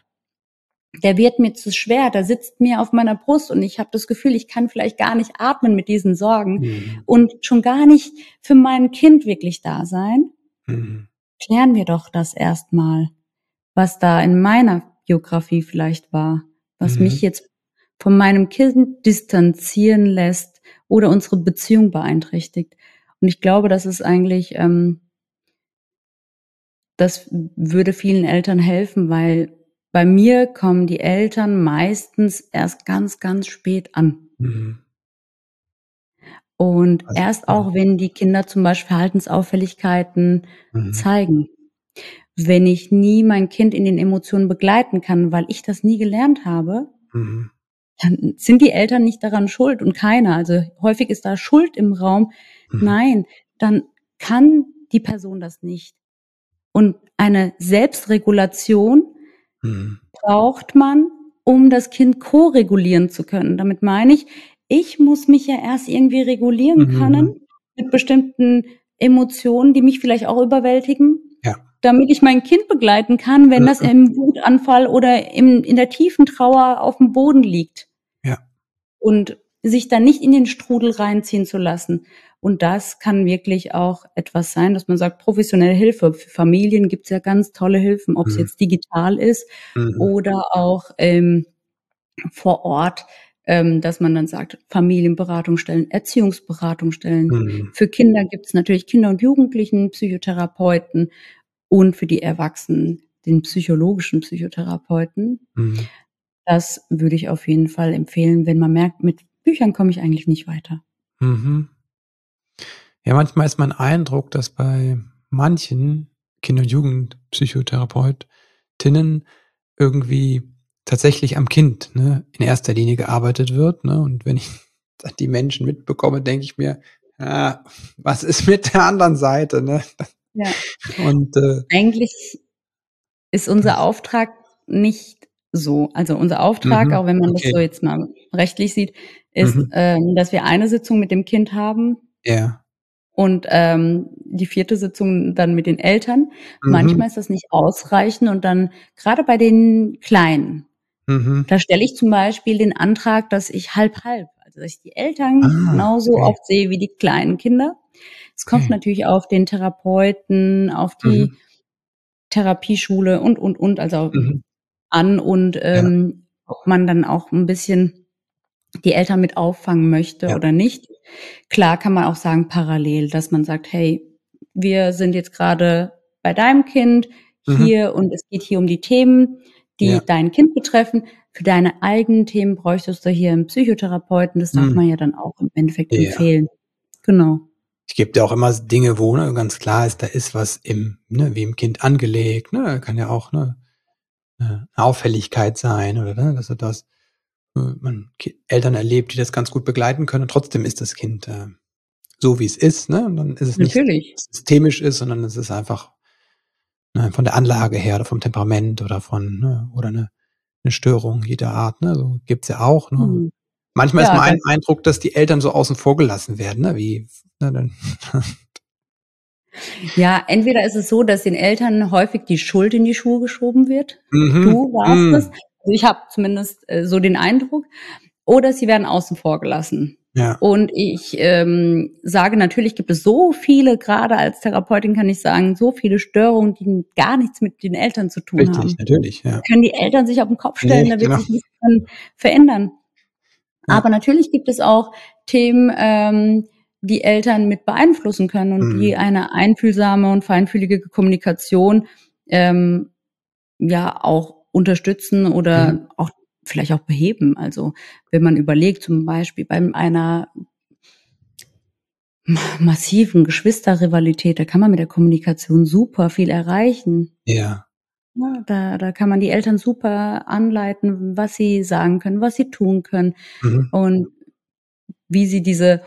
Der wird mir zu schwer, der sitzt mir auf meiner Brust und ich habe das Gefühl, ich kann vielleicht gar nicht atmen mit diesen Sorgen Mhm. und schon gar nicht für mein Kind wirklich da sein.“ Mhm. Klären wir doch das erst mal, was da in meiner Biografie vielleicht war, was mich Mhm. jetzt von meinem Kind distanzieren lässt oder unsere Beziehung beeinträchtigt. Und ich glaube, das ist eigentlich ähm das würde vielen Eltern helfen, weil bei mir kommen die Eltern meistens erst ganz, ganz spät an. Mhm. Und Also, erst mhm. auch, wenn die Kinder zum Beispiel Verhaltensauffälligkeiten Mhm. zeigen. Wenn ich nie mein Kind in den Emotionen begleiten kann, weil ich das nie gelernt habe, Mhm. dann sind die Eltern nicht daran schuld und keiner. Also, häufig ist da Schuld im Raum. Mhm. Nein, dann kann die Person das nicht. Und eine Selbstregulation Mhm. braucht man, um das Kind koregulieren zu können. Damit meine ich, ich muss mich ja erst irgendwie regulieren Mhm. können mit bestimmten Emotionen, die mich vielleicht auch überwältigen, Ja. damit ich mein Kind begleiten kann, wenn das Mhm. im Wutanfall oder im in der tiefen Trauer aufm Boden liegt. Ja. Und sich dann nicht in den Strudel reinziehen zu lassen. Und das kann wirklich auch etwas sein, dass man sagt, professionelle Hilfe. Für Familien gibt's ja ganz tolle Hilfen, ob's Mhm. jetzt digital ist Mhm. oder auch, ähm, vor Ort, ähm, dass man dann sagt, Familienberatungsstellen, Erziehungsberatungsstellen. Mhm. Für Kinder gibt's natürlich Kinder und Jugendlichen Psychotherapeuten und für die Erwachsenen den psychologischen Psychotherapeuten. Mhm. Das würde ich auf jeden Fall empfehlen, wenn man merkt, mit Büchern komme ich eigentlich nicht weiter. Mhm. Ja, manchmal ist mein Eindruck, dass bei manchen Kinder und Jugendpsychotherapeutinnen irgendwie tatsächlich am Kind, ne, in erster Linie gearbeitet wird, ne? Und wenn ich dann die Menschen mitbekomme, denke ich mir: „Ja, was ist mit der anderen Seite“, ne? Ja. Und, äh Eigentlich ist unser das Auftrag nicht so. Also, unser Auftrag, Mhm. auch wenn man das Okay. so jetzt mal rechtlich sieht, ist, Mhm. ähm, dass wir eine Sitzung mit dem Kind haben Ja. Und ähm, die vierte Sitzung dann mit den Eltern. Mhm. Manchmal ist das nicht ausreichend und dann gerade bei den Kleinen, Mhm. da stelle ich zum Beispiel den Antrag, dass ich halb-halb, also dass ich die Eltern Ah, genauso okay. oft sehe wie die kleinen Kinder. Es kommt Okay. natürlich auf den Therapeuten, auf die Mhm. Therapieschule und, und, und, also Mhm. an und Ja. ähm, ob man dann auch ein bisschen die Eltern mit auffangen möchte Ja. oder nicht. Klar kann man auch sagen, parallel, dass man sagt, hey, wir sind jetzt gerade bei deinem Kind Mhm. hier und es geht hier um die Themen, die Ja. dein Kind betreffen. Für deine eigenen Themen bräuchtest du hier einen Psychotherapeuten. Das darf Mhm. man ja dann auch im Endeffekt Ja. empfehlen. Genau. Es gibt ja auch immer Dinge, wo ne, ganz klar ist, da ist was im, ne, wie im Kind angelegt. Ne, kann ja auch ne, eine Auffälligkeit sein oder ne, dass er das äh, man Ki- Eltern erlebt, die das ganz gut begleiten können. Und trotzdem ist das Kind äh, so, wie es ist. Ne, und dann ist es nicht, Natürlich. dass es systemisch ist, sondern es ist einfach ne, von der Anlage her oder vom Temperament oder von ne, oder eine, eine Störung jeder Art. Ne, so gibt's ja auch. Ne. Hm. Manchmal ist Ja, mein da Eindruck, dass die Eltern so außen vor gelassen werden. Ne, wie ne, dann, Ja, entweder ist es so, dass den Eltern häufig die Schuld in die Schuhe geschoben wird. mhm. Du warst es. Mhm. Also ich habe zumindest äh, so den Eindruck. Oder sie werden außen vor gelassen. Ja, Und ich ähm, sage, natürlich gibt es so viele, gerade als Therapeutin kann ich sagen, so viele Störungen, die gar nichts mit den Eltern zu tun richtig, haben. natürlich, Da ja. können die Eltern sich auf den Kopf stellen, Ne, da wird genau. sich nichts dran verändern. Ja. Aber natürlich gibt es auch Themen, ähm, die Eltern mit beeinflussen können und Mhm. die eine einfühlsame und feinfühlige Kommunikation ähm, ja auch unterstützen Mhm. oder auch vielleicht auch beheben. Also wenn man überlegt, zum Beispiel bei einer massiven Geschwisterrivalität, da kann man mit der Kommunikation super viel erreichen. Ja. Ja, da, da kann man die Eltern super anleiten, was sie sagen können, was sie tun können Mhm. und wie sie diese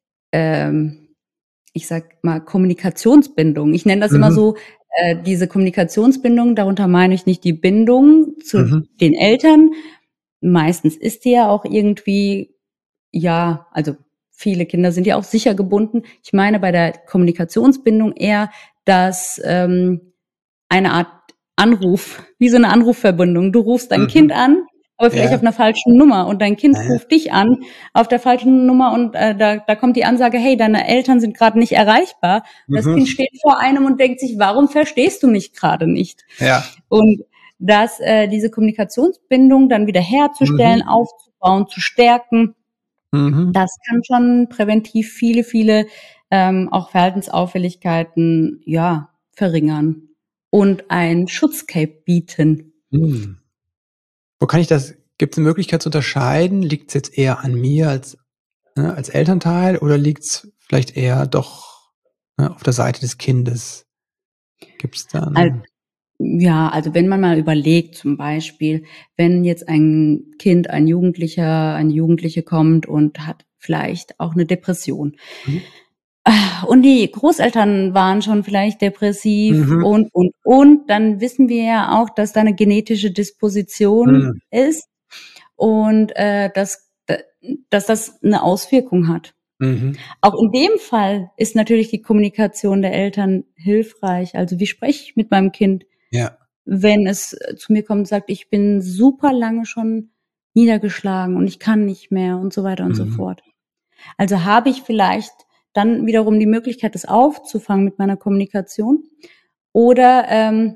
ähm, ich sag mal, Kommunikationsbindung. Ich nenne das immer Mhm. so, äh, diese Kommunikationsbindung, darunter meine ich nicht die Bindung zu Mhm. den Eltern. Meistens ist die ja auch irgendwie, ja, also viele Kinder sind ja auch sicher gebunden. Ich meine bei der Kommunikationsbindung eher, dass ähm, eine Art Anruf, wie so eine Anrufverbindung. Du rufst dein Kind Mhm. an, aber vielleicht Ja. auf einer falschen Nummer und dein Kind Ja, ja. ruft dich an auf der falschen Nummer und äh, da, da kommt die Ansage, hey, deine Eltern sind gerade nicht erreichbar. Und das Mhm. Kind steht vor einem und denkt sich, warum verstehst du mich gerade nicht? Ja. Und dass äh, diese Kommunikationsbindung dann wieder herzustellen, Mhm. aufzubauen, zu stärken, Mhm. das kann schon präventiv viele, viele ähm, auch Verhaltensauffälligkeiten ja verringern und ein Schutzcape bieten. Mhm. Wo kann ich das gibt's 'ne Möglichkeit zu unterscheiden? Liegt's jetzt eher an mir als ne, als Elternteil oder liegt's vielleicht eher doch, ne, auf der Seite des Kindes? Gibt's da Al 'ne ja, also wenn man mal überlegt, zum Beispiel, wenn jetzt ein Kind, ein Jugendlicher, eine Jugendliche kommt und hat vielleicht auch eine Depression. mhm. Ah, und die Großeltern waren schon vielleicht depressiv Mhm. und, und, und, dann wissen wir ja auch, dass da eine genetische Mhm. Disposition ist und äh, dass, dass das eine Auswirkung hat. Mhm. Auch in dem Fall ist natürlich die Kommunikation der Eltern hilfreich. Also wie spreche ich mit meinem Kind, Ja. wenn es äh, zu mir kommt und sagt, ich bin super lange schon niedergeschlagen und ich kann nicht mehr und so weiter und so Mhm. fort. Also habe ich vielleicht dann wiederum die Möglichkeit, das aufzufangen mit meiner Kommunikation? Oder ähm,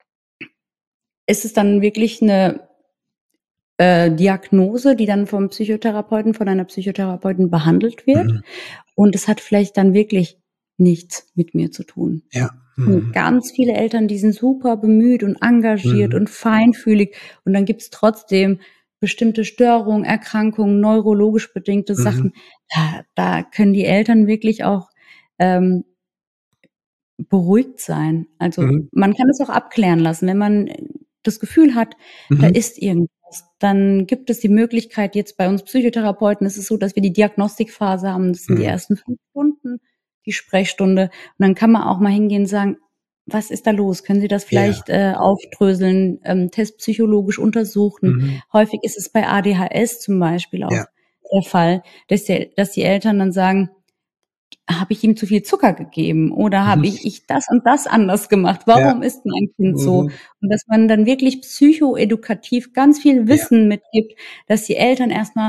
ist es dann wirklich eine äh, Diagnose, die dann vom Psychotherapeuten, von einer Psychotherapeutin behandelt wird? Mhm. Und es hat vielleicht dann wirklich nichts mit mir zu tun. Ja. Und Mhm. ganz viele Eltern, die sind super bemüht und engagiert Mhm. und feinfühlig. Und dann gibt's trotzdem bestimmte Störungen, Erkrankungen, neurologisch bedingte Mhm. Sachen. Da, da können die Eltern wirklich auch ähm, beruhigt sein. Also Mhm. man kann es auch abklären lassen, wenn man äh, das Gefühl hat, da Mhm. ist irgendwas. Dann gibt es die Möglichkeit, jetzt bei uns Psychotherapeuten ist es so, dass wir die Diagnostikphase haben. Das sind die Mhm. ersten fünf Stunden, die Sprechstunde. Und dann kann man auch mal hingehen und sagen, was ist da los? Können Sie das Ja. vielleicht äh, aufdröseln, ähm, testpsychologisch untersuchen? Mhm. Häufig ist es bei A D H S zum Beispiel Ja. auch der Fall, dass, der, dass die Eltern dann sagen, habe ich ihm zu viel Zucker gegeben oder Mhm. habe ich, ich das und das anders gemacht? Ja. Warum ist mein Kind so? Mhm. Und dass man dann wirklich psychoedukativ ganz viel Ja. Wissen mitgibt, dass die Eltern erstmal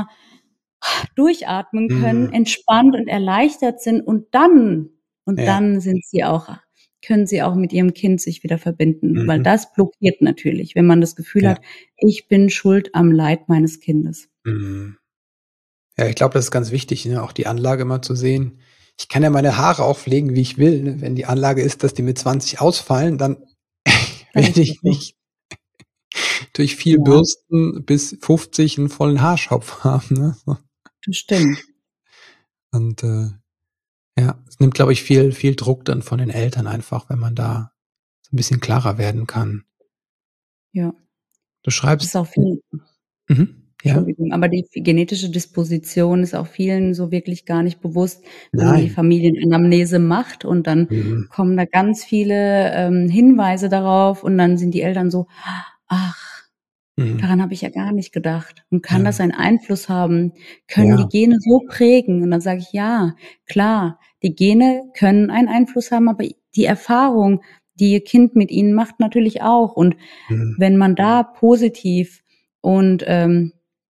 durchatmen können, Mhm. entspannt und erleichtert sind und dann, und Ja. dann sind sie auch, können sie auch mit ihrem Kind sich wieder verbinden, weil Mhm. das blockiert natürlich, wenn man das Gefühl Ja. hat, ich bin schuld am Leid meines Kindes. Mhm. Ja, ich glaube, das ist ganz wichtig, ne, auch die Anlage mal zu sehen. Ich kann ja meine Haare auch pflegen, wie ich will, ne? Wenn die Anlage ist, dass die mit zwanzig ausfallen, dann Dann werde ist das ich so. nicht durch viel Ja, Bürsten bis fünfzig 'n vollen Haarschopf haben, ne? So. das stimmt. Und, äh, ja, es nimmt, glaube ich, viel viel Druck dann von den Eltern einfach, wenn man da so 'n bisschen klarer werden kann. Ja, Du das ist schreibst auch viel, mhm, ja? Entschuldigung, aber die genetische Disposition ist auch vielen so wirklich gar nicht bewusst, wenn man die Nein. Familienanamnese macht und dann Mhm. kommen da ganz viele, ähm, Hinweise darauf und dann sind die Eltern so: „Ach, Mhm. daran habe ich ja gar nicht gedacht." Und kann Ja, das einen Einfluss haben? Können die ja. Gene so prägen? Und dann sage ich: „Ja, klar, die Gene können einen Einfluss haben, aber die Erfahrung, die ihr Kind mit ihnen macht, natürlich auch." Und Mhm. wenn man da positiv und, ähm,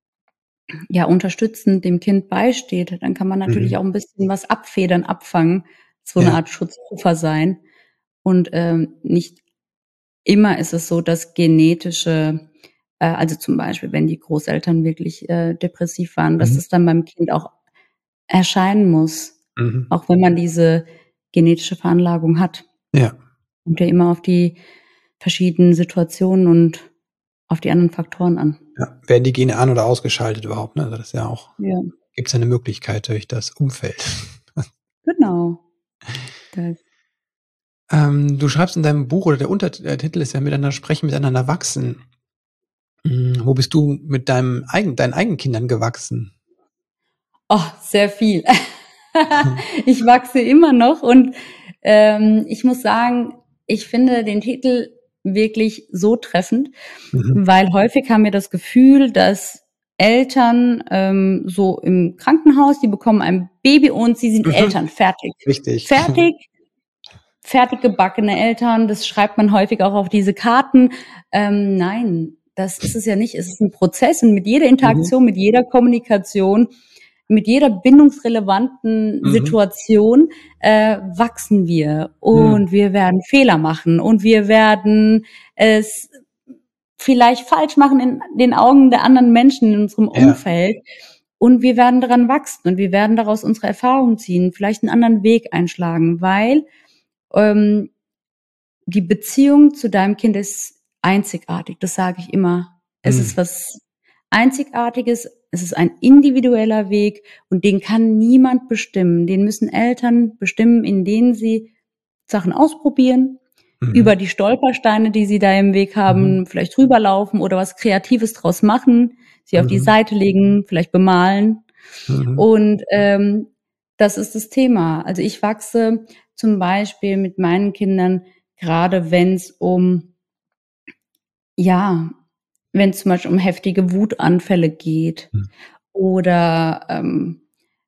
ja, unterstützend dem Kind beisteht, dann kann man natürlich Mhm. auch 'n bisschen was abfedern, abfangen, so 'ne Ja. Art Schutzpuffer sein. Und, ähm, nicht immer ist es so, dass genetische, äh, also zum Beispiel, wenn die Großeltern wirklich, äh, depressiv waren, dass Mhm. das dann beim Kind auch erscheinen muss, Mhm. auch wenn man diese genetische Veranlagung hat. Ja. Kommt ja immer auf die verschiedenen Situationen und auf die anderen Faktoren an. Ja. Werden die Gene an oder ausgeschaltet überhaupt, ne? Also, das ist ja auch Ja, gibt's ja 'ne Möglichkeit durch das Umfeld. genau. Das Ähm, du schreibst in deinem Buch oder der Untertitel ist ja „Miteinander sprechen, miteinander wachsen“. Hm, wo bist du mit deinem eigen deinen eigenen Kindern gewachsen? Oh, sehr viel. Ich wachse immer noch und, ähm, ich muss sagen, ich finde den Titel wirklich so treffend, Mhm. weil häufig haben wir das Gefühl, dass Eltern, ähm, so im Krankenhaus, die bekommen ein Baby und sie sind Mhm. Eltern, fertig. Richtig. Fertig, fertig gebackene Eltern, das schreibt man häufig auch auf diese Karten. Ähm, nein, das ist es ja nicht. Es ist 'n Prozess und mit jeder Mhm. Interaktion, mit jeder Kommunikation, mit jeder bindungsrelevanten Mhm. Situation, äh, wachsen wir Mhm. und wir werden Fehler machen und wir werden es vielleicht falsch machen in den Augen der anderen Menschen in unserem Ja. Umfeld und wir werden daran wachsen und wir werden daraus unsere Erfahrungen ziehen, vielleicht 'n anderen Weg einschlagen, weil, ähm, die Beziehung zu deinem Kind ist einzigartig, das sage ich immer. Es ist Mhm. was Einzigartiges, es ist ein individueller Weg und den kann niemand bestimmen. Den müssen Eltern bestimmen, indem sie Sachen ausprobieren, Mhm. über die Stolpersteine, die sie da im Weg Mhm. haben, vielleicht rüberlaufen oder was Kreatives draus machen, sie auf die Mhm. Seite legen, vielleicht bemalen. Mhm. Und, ähm, das ist das Thema. Also, ich wachse zum Beispiel mit meinen Kindern, grade wenn's um ja, wenn's zum Beispiel um heftige Wutanfälle geht Mhm. oder, ähm,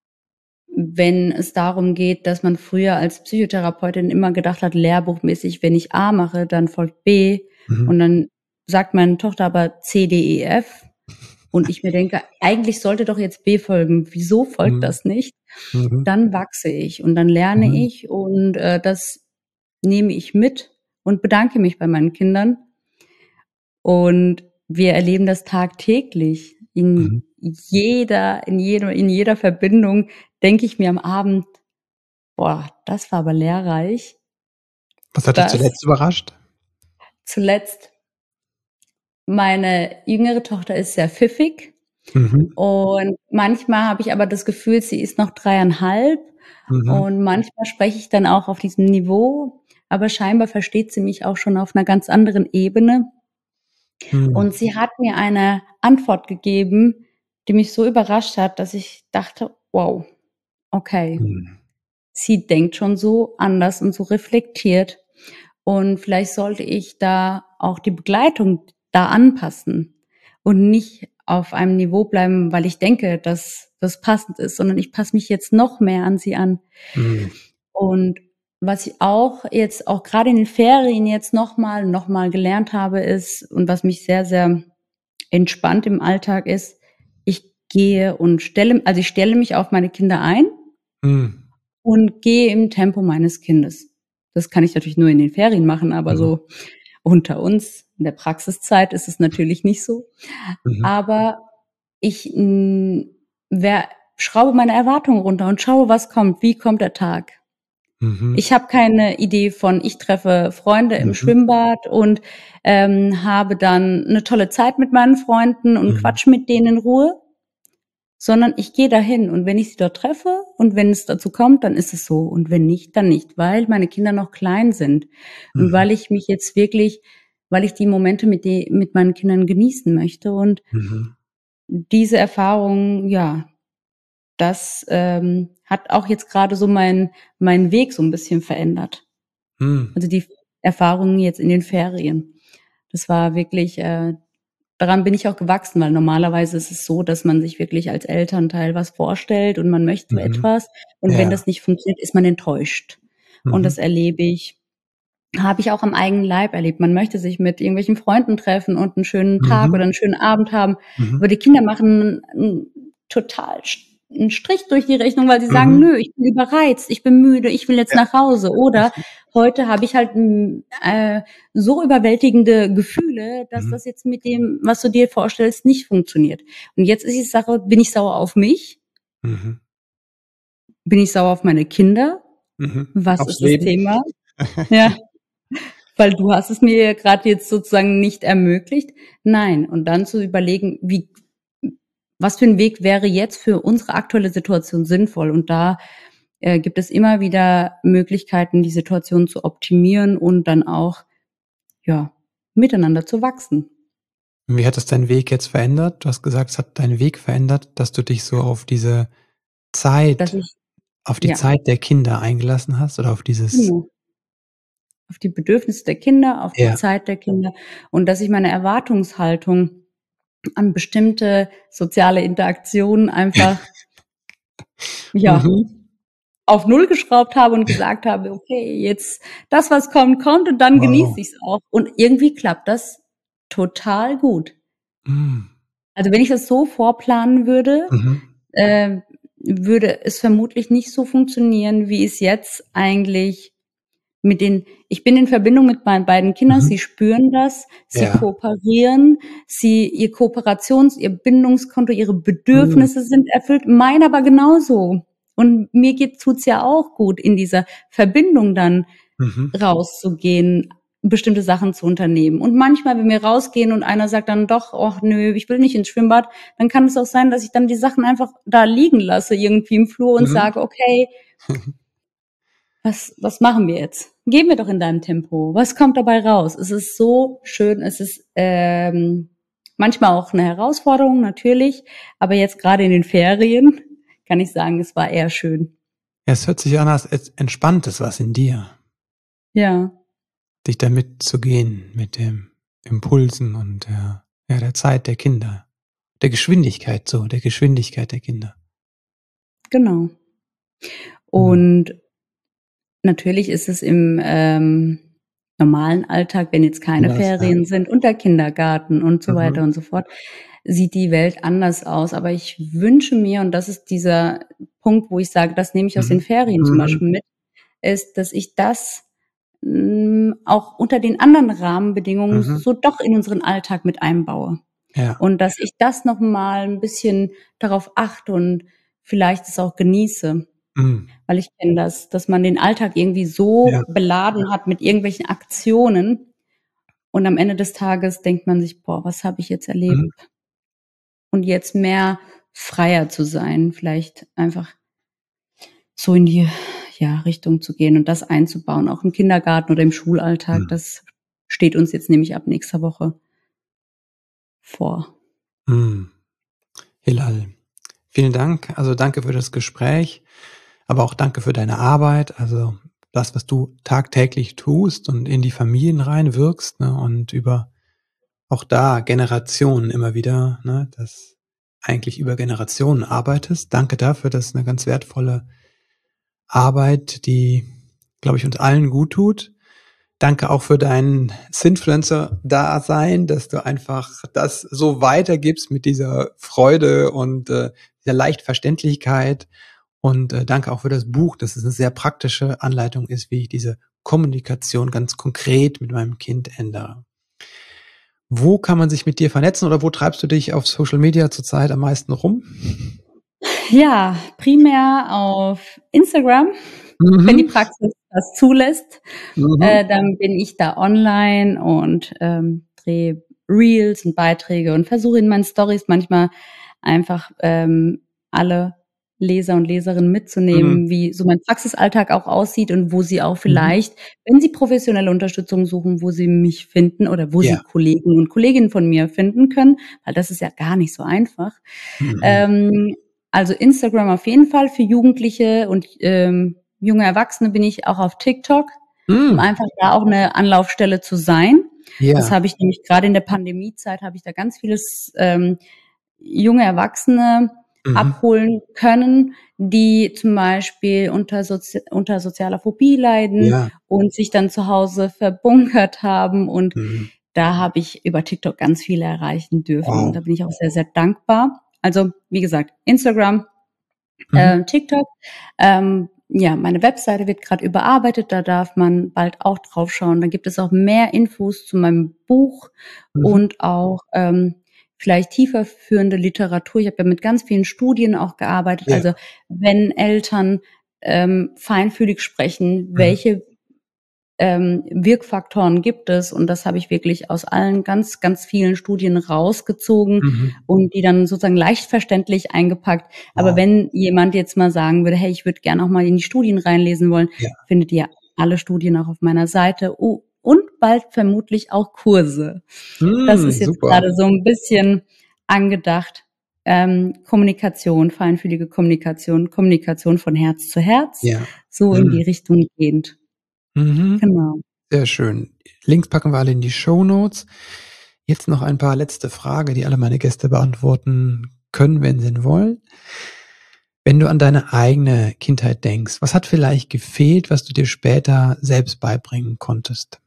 wenn es darum geht, dass man früher als Psychotherapeutin immer gedacht hat, lehrbuchmäßig, wenn ich A mache, dann folgt B. Mhm. Und dann sagt meine Tochter aber C, D, E, F. Und ich mir denke, eigentlich sollte doch jetzt B folgen. Wieso folgt Mhm. das nicht? Mhm. Dann wachse ich und dann lerne Mhm. ich und, äh, das nehme ich mit und bedanke mich bei meinen Kindern. Und wir erleben das tagtäglich. Mhm. In jeder in jedem in jeder Verbindung denke ich mir am Abend: „Boah, das war aber lehrreich." Was hat dich Das zuletzt überrascht? zuletzt meine jüngere Tochter ist sehr pfiffig Mhm. und manchmal habe ich aber das Gefühl, sie ist noch dreieinhalb Mhm. und manchmal spreche ich dann auch auf diesem Niveau, aber scheinbar versteht sie mich auch schon auf 'ner ganz anderen Ebene. Mhm. Und sie hat mir eine Antwort gegeben, die mich so überrascht hat, dass ich dachte: „Wow, okay, Mhm. sie denkt schon so anders und so reflektiert und vielleicht sollte ich da auch die Begleitung da anpassen und nicht auf einem Niveau bleiben, weil ich denke, dass das passend ist, sondern ich passe mich jetzt noch mehr an sie an. Mhm. Und was ich auch jetzt auch gerade in den Ferien jetzt noch mal noch mal gelernt habe, ist und was mich sehr, sehr entspannt im Alltag ist, ich gehe und stelle also, ich stelle mich auf meine Kinder ein Mhm. und gehe im Tempo meines Kindes. Das kann ich natürlich nur in den Ferien machen, aber Mhm. so unter uns in der Praxiszeit ist es natürlich nicht so. Mhm. Aber ich, hm, wer schraube meine Erwartungen runter und schaue, was kommt. Wie kommt der Tag? Mhm. Ich habe keine Idee von, ich treffe Freunde im Mhm. Schwimmbad und, ähm, habe dann 'ne tolle Zeit mit meinen Freunden und Mhm. quatsche mit denen in Ruhe, sondern ich gehe dahin und wenn ich sie dort treffe und wenn es dazu kommt, dann ist es so und wenn nicht, dann nicht, weil meine Kinder noch klein sind und Mhm. weil ich mich jetzt wirklich weil ich die Momente mit de mit meinen Kindern genießen möchte und Mhm. diese Erfahrung, ja, das, ähm, hat auch jetzt grade so meinen meinen Weg so 'n bisschen verändert. Mhm. Also, die Erfahrungen jetzt in den Ferien. Das war wirklich, äh daran bin ich auch gewachsen, weil normalerweise ist es so, dass man sich wirklich als Elternteil was vorstellt und man möchte Mhm. etwas und wenn Ja. das nicht funktioniert, ist man enttäuscht. Und Mhm. das erlebe ich habe ich auch am eigenen Leib erlebt. Man möchte sich mit irgendwelchen Freunden treffen und 'n schönen Tag oder Mhm. 'n schönen Abend haben, Mhm. aber die Kinder machen 'n total sch 'n Strich durch die Rechnung, weil sie sagen: Mhm. „Nö, ich bin überreizt, ich bin müde, ich will jetzt Ja. nach Hause.“ Oder heute habe ich halt, hm, äh, so überwältigende Gefühle, dass Mhm. das jetzt mit dem, was du dir vorstellst, nicht funktioniert. Und jetzt ist die Sache, bin ich sauer auf mich? Mhm. Bin ich sauer auf meine Kinder? Mhm. Was Aufs ist das Leben? Thema? Ja. Weil du hast es mir grad jetzt sozusagen nicht ermöglicht. Nein, und dann zu überlegen, wie was für 'n Weg wäre jetzt für unsere aktuelle Situation sinnvoll? Und da, äh, gibt es immer wieder Möglichkeiten, die Situation zu optimieren und dann auch, ja, miteinander zu wachsen. Wie hat das deinen Weg jetzt verändert? Du hast gesagt, es hat deinen Weg verändert, dass du dich so auf diese Dass Zeit ich auf die ja, Zeit der Kinder eingelassen hast oder auf dieses genau. Auf die Bedürfnisse der Kinder, auf die ja. Zeit der Kinder und dass ich meine Erwartungshaltung an bestimmte soziale Interaktionen einfach, ja, Mhm. auf null geschraubt habe und gesagt habe: „Okay, jetzt das, was kommt, kommt und dann Wow. genieße ich's auch.“ Und irgendwie klappt das total gut. Mhm. Also, wenn ich das so vorplanen würde, Mhm. ähm, würde es vermutlich nicht so funktionieren, wie es jetzt eigentlich mit den ich bin in Verbindung mit meinen beiden Kindern, Mhm. sie spüren das, sie Ja. kooperieren, sie ihr Kooperations ihr Bindungskonto, ihre Mhm. Bedürfnisse sind erfüllt, meine aber genauso. Und mir geht tut's ja auch gut, in dieser Verbindung dann Mhm. rauszugehen, bestimmte Sachen zu unternehmen. Und manchmal, wenn wir rausgehen und einer sagt dann doch: „Och nö, ich will nicht ins Schwimmbad“, dann kann es auch sein, dass ich dann die Sachen einfach da liegen lasse irgendwie im Flur und Mhm. sage: „Okay, was was machen wir jetzt? Gehen wir doch in deinem Tempo. Was kommt dabei raus?“ Es ist so schön. Es ist, ähm, manchmal auch 'ne Herausforderung, natürlich, aber jetzt grade in den Ferien kann ich sagen, es war eher schön. Ja, es hört sich an, als et entspannt ist was in dir, Ja, dich da mitzugehen mit dem Impulsen und der ja, der Zeit der Kinder, der Geschwindigkeit so, der Geschwindigkeit der Kinder. genau. Mhm. Und natürlich ist es im, ähm, normalen Alltag, wenn jetzt keine Anders, ja. Ferien sind und der Kindergarten und so Mhm. weiter und so fort, sieht die Welt anders aus. Aber ich wünsche mir, und das ist dieser Punkt, wo ich sage, das nehme ich aus den Mhm. Ferien zum Mhm. Beispiel mit, ist, dass ich das, hm, auch unter den anderen Rahmenbedingungen Mhm. so doch in unseren Alltag mit einbaue. Ja. Und dass ich das noch mal 'n bisschen darauf achte und vielleicht es auch genieße. Mhm. Weil ich kenne das, dass man den Alltag irgendwie Ja. so beladen hat mit irgendwelchen Aktionen und am Ende des Tages denkt man sich: „Boah, was habe ich jetzt erlebt?“ Mhm. Und jetzt mehr freier zu sein, vielleicht einfach so in die, ja, Richtung zu gehen und das einzubauen, auch im Kindergarten oder im Schulalltag. Mhm. Das steht uns jetzt nämlich ab nächster Woche vor. Mhm. Hilal, vielen Dank. Also, danke für das Gespräch, aber auch danke für deine Arbeit. Also, das, was du tagtäglich tust und in die Familien reinwirkst, ne, und über auch da Generationen immer wieder, ne, das eigentlich über Generationen arbeitest. Danke dafür, das ist eine ganz wertvolle Arbeit, die, glaube ich, uns allen gut tut. Danke auch für dein Sinfluencer-Dasein, dass du einfach das so weitergibst mit dieser Freude und äh, dieser Leichtverständlichkeit. Und äh, danke auch für das Buch, dass es eine sehr praktische Anleitung ist, wie ich diese Kommunikation ganz konkret mit meinem Kind ändere. Wo kann man sich mit dir vernetzen oder wo treibst du dich auf Social Media zurzeit am meisten rum? Ja, primär auf Instagram, mhm. wenn die Praxis das zulässt. Mhm. Äh, dann bin ich da online und ähm, drehe Reels und Beiträge und versuche in meinen Stories manchmal einfach ähm, alle Leser und Leserinnen mitzunehmen, mhm. wie so mein Praxisalltag auch aussieht und wo sie auch vielleicht, mhm. wenn sie professionelle Unterstützung suchen, wo sie mich finden oder wo ja. sie Kollegen und Kolleginnen von mir finden können, weil das ist ja gar nicht so einfach. Mhm. Ähm, also Instagram auf jeden Fall für Jugendliche und ähm, junge Erwachsene bin ich auch auf TikTok, mhm. um einfach da auch eine Anlaufstelle zu sein. Ja. Das habe ich nämlich gerade in der Pandemiezeit, habe ich da ganz vieles ähm, junge Erwachsene mhm. abholen können, die zum Beispiel unter, Sozi- unter sozialer Phobie leiden ja. und sich dann zu Hause verbunkert haben. Und mhm. da habe ich über TikTok ganz viele erreichen dürfen. Wow. Und da bin ich auch sehr, sehr dankbar. Also, wie gesagt, Instagram, mhm. äh, TikTok. Ähm, ja, meine Webseite wird gerade überarbeitet. Da darf man bald auch drauf schauen. Da gibt es auch mehr Infos zu meinem Buch mhm. und auch ähm, vielleicht tiefer führende Literatur. Ich habe ja mit ganz vielen Studien auch gearbeitet. Ja. Also wenn Eltern ähm, feinfühlig sprechen, mhm. welche ähm, Wirkfaktoren gibt es? Und das habe ich wirklich aus allen ganz, ganz vielen Studien rausgezogen mhm. und die dann sozusagen leicht verständlich eingepackt. Wow. Aber wenn jemand jetzt mal sagen würde, hey, ich würde gerne auch mal in die Studien reinlesen wollen, ja. findet ihr alle Studien auch auf meiner Seite. Oh, und bald vermutlich auch Kurse. Mm, das ist jetzt super. Gerade so ein bisschen angedacht. Ähm, Kommunikation, feinfühlige Kommunikation, Kommunikation von Herz zu Herz, ja. so mm. in die Richtung gehend. Mhm. Genau. Sehr schön. Links packen wir alle in die Shownotes. Jetzt noch ein paar letzte Fragen, die alle meine Gäste beantworten können, wenn sie wollen. Wenn du an deine eigene Kindheit denkst, was hat vielleicht gefehlt, was du dir später selbst beibringen konntest?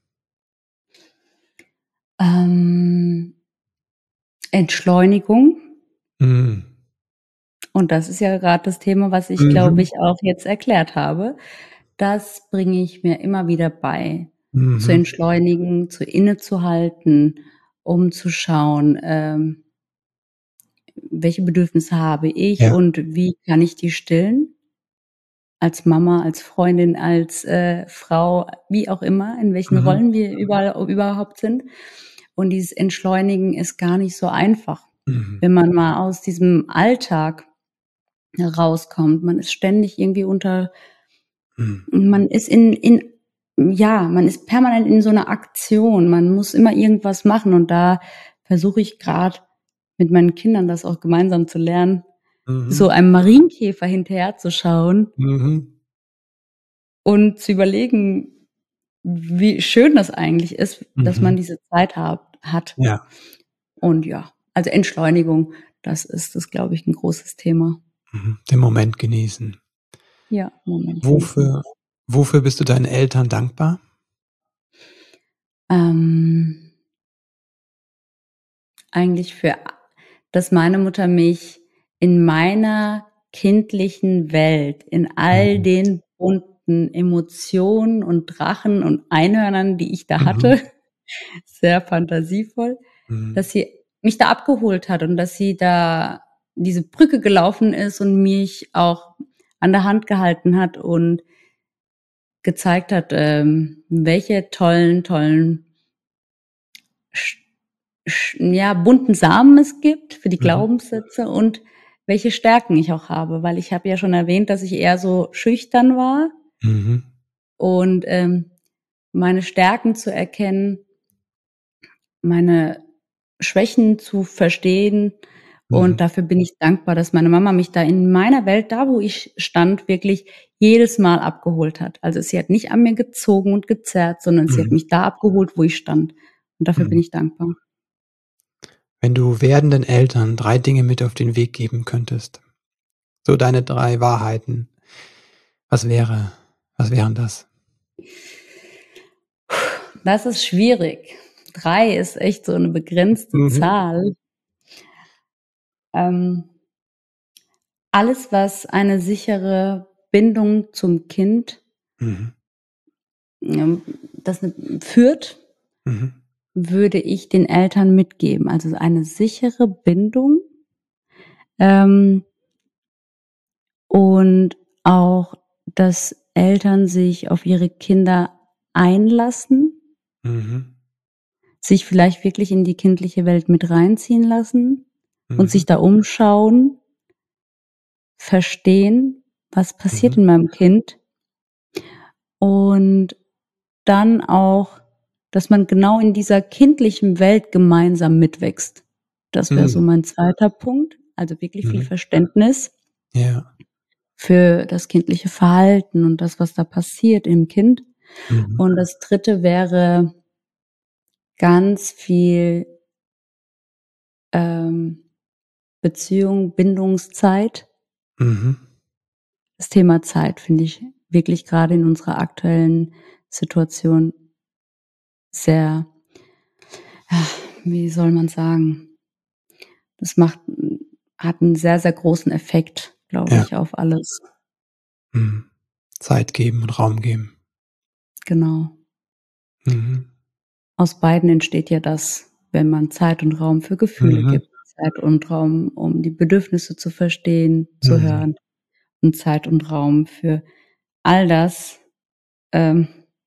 Ähm, Entschleunigung. Mhm. Und das ist ja gerade das Thema, was ich, mhm. glaube ich, auch jetzt erklärt habe. Das bringe ich mir immer wieder bei, mhm. zu entschleunigen, zu innezuhalten, um zu schauen, ähm, welche Bedürfnisse habe ich ja. und wie kann ich die stillen? Als Mama, als Freundin, als äh, Frau, wie auch immer, in welchen mhm. Rollen wir überall überhaupt sind. Und dieses Entschleunigen ist gar nicht so einfach, mhm. wenn man mal aus diesem Alltag rauskommt. Man ist ständig irgendwie unter, mhm. man ist in, in, ja, man ist permanent in so einer Aktion. Man muss immer irgendwas machen. Und da versuche ich gerade mit meinen Kindern das auch gemeinsam zu lernen, mhm. so einem Marienkäfer hinterherzuschauen mhm. und zu überlegen, wie schön das eigentlich ist, mhm. dass man diese Zeit hat. hat. Ja. Und ja, also Entschleunigung, das ist, das glaube ich, ein großes Thema. Den Moment genießen. Ja, Moment. Wofür, genießen. wofür bist du deinen Eltern dankbar? Ähm, eigentlich für, dass meine Mutter mich in meiner kindlichen Welt, in all mhm. den bunten Emotionen und Drachen und Einhörnern, die ich da mhm. hatte, sehr fantasievoll, mhm. dass sie mich da abgeholt hat und dass sie da diese Brücke gelaufen ist und mich auch an der Hand gehalten hat und gezeigt hat, ähm, welche tollen, tollen, sch- sch- ja, bunten Samen es gibt für die mhm. Glaubenssätze und welche Stärken ich auch habe, weil ich habe ja schon erwähnt, dass ich eher so schüchtern war mhm. und ähm, meine Stärken zu erkennen, meine Schwächen zu verstehen. Und mhm. dafür bin ich dankbar, dass meine Mama mich da in meiner Welt, da wo ich stand, wirklich jedes Mal abgeholt hat. Also sie hat nicht an mir gezogen und gezerrt, sondern mhm. sie hat mich da abgeholt, wo ich stand. Und dafür mhm. bin ich dankbar. Wenn du werdenden Eltern drei Dinge mit auf den Weg geben könntest, so deine drei Wahrheiten, was wäre, was wären das? Das ist schwierig. Drei ist echt so eine begrenzte Mhm. Zahl. Ähm, alles, was eine sichere Bindung zum Kind Mhm. ähm, das führt, Mhm. würde ich den Eltern mitgeben. Also eine sichere Bindung ähm, und auch, dass Eltern sich auf ihre Kinder einlassen, Mhm. sich vielleicht wirklich in die kindliche Welt mit reinziehen lassen Mhm. und sich da umschauen, verstehen, was passiert Mhm. in meinem Kind und dann auch, dass man genau in dieser kindlichen Welt gemeinsam mitwächst. Das wäre so Mhm. mein zweiter Punkt, also wirklich viel Mhm. Verständnis Ja. für das kindliche Verhalten und das, was da passiert im Kind. Mhm. Und das dritte wäre ganz viel ähm, Beziehung, Bindungszeit. Mhm. Das Thema Zeit finde ich wirklich gerade in unserer aktuellen Situation sehr, ja, wie soll man sagen, das macht, hat einen sehr, sehr großen Effekt, glaube Ja. ich, auf alles. Mhm. Zeit geben und Raum geben. Genau. Mhm. Aus beiden entsteht ja das, wenn man Zeit und Raum für Gefühle Mhm. gibt. Zeit und Raum, um die Bedürfnisse zu verstehen, zu Mhm. hören. Und Zeit und Raum für all das, ähm,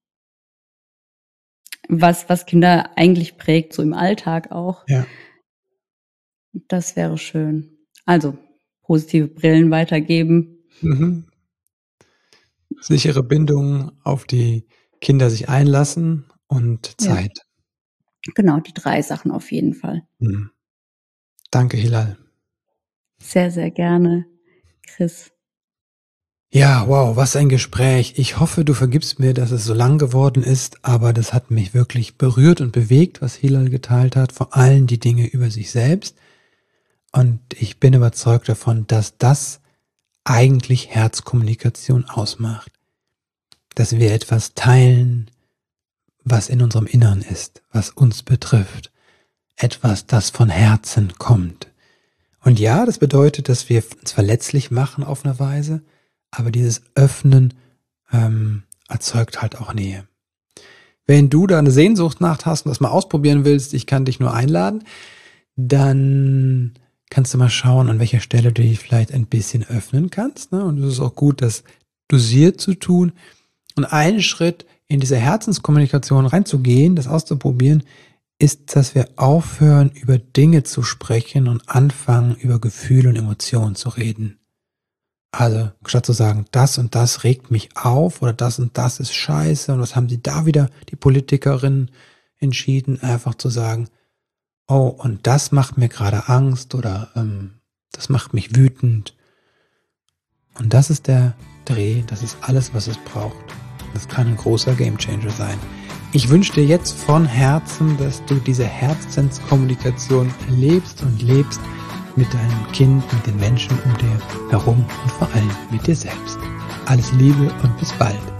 was, was Kinder eigentlich prägt, so im Alltag auch. Ja. Das wäre schön. Also, positive Brillen weitergeben. Mhm. Sichere Bindung, auf die Kinder sich einlassen und Ja, Zeit. genau, die drei Sachen auf jeden Fall. Mhm. Danke, Hilal. Sehr, sehr gerne, Chris. Ja, wow, was ein Gespräch. Ich hoffe, du vergibst mir, dass es so lang geworden ist, aber das hat mich wirklich berührt und bewegt, was Hilal geteilt hat, vor allem die Dinge über sich selbst. Und ich bin überzeugt davon, dass das eigentlich Herzkommunikation ausmacht. Dass wir etwas teilen, was in unserem Innern ist, was uns betrifft. Etwas, das von Herzen kommt. Und ja, das bedeutet, dass wir uns verletzlich machen auf eine Weise, aber dieses Öffnen ähm, erzeugt halt auch Nähe. Wenn du da eine Sehnsucht nach hast und das mal ausprobieren willst, ich kann dich nur einladen, dann kannst du mal schauen, an welcher Stelle du dich vielleicht ein bisschen öffnen kannst. Ne? Und es ist auch gut, das dosiert zu tun. Und ein Schritt in diese Herzenskommunikation reinzugehen, das auszuprobieren, ist, dass wir aufhören, über Dinge zu sprechen und anfangen, über Gefühle und Emotionen zu reden. Also, statt zu sagen, das und das regt mich auf oder das und das ist scheiße und was haben sie da wieder, die Politikerinnen, entschieden, einfach zu sagen, oh, und das macht mir gerade Angst oder ähm, das macht mich wütend. Und das ist der Dreh, das ist alles, was es braucht. Das kann ein großer Gamechanger sein. Ich wünsche dir jetzt von Herzen, dass du diese Herzenskommunikation lebst und lebst mit deinem Kind, mit den Menschen um dir herum und vor allem mit dir selbst. Alles Liebe und bis bald.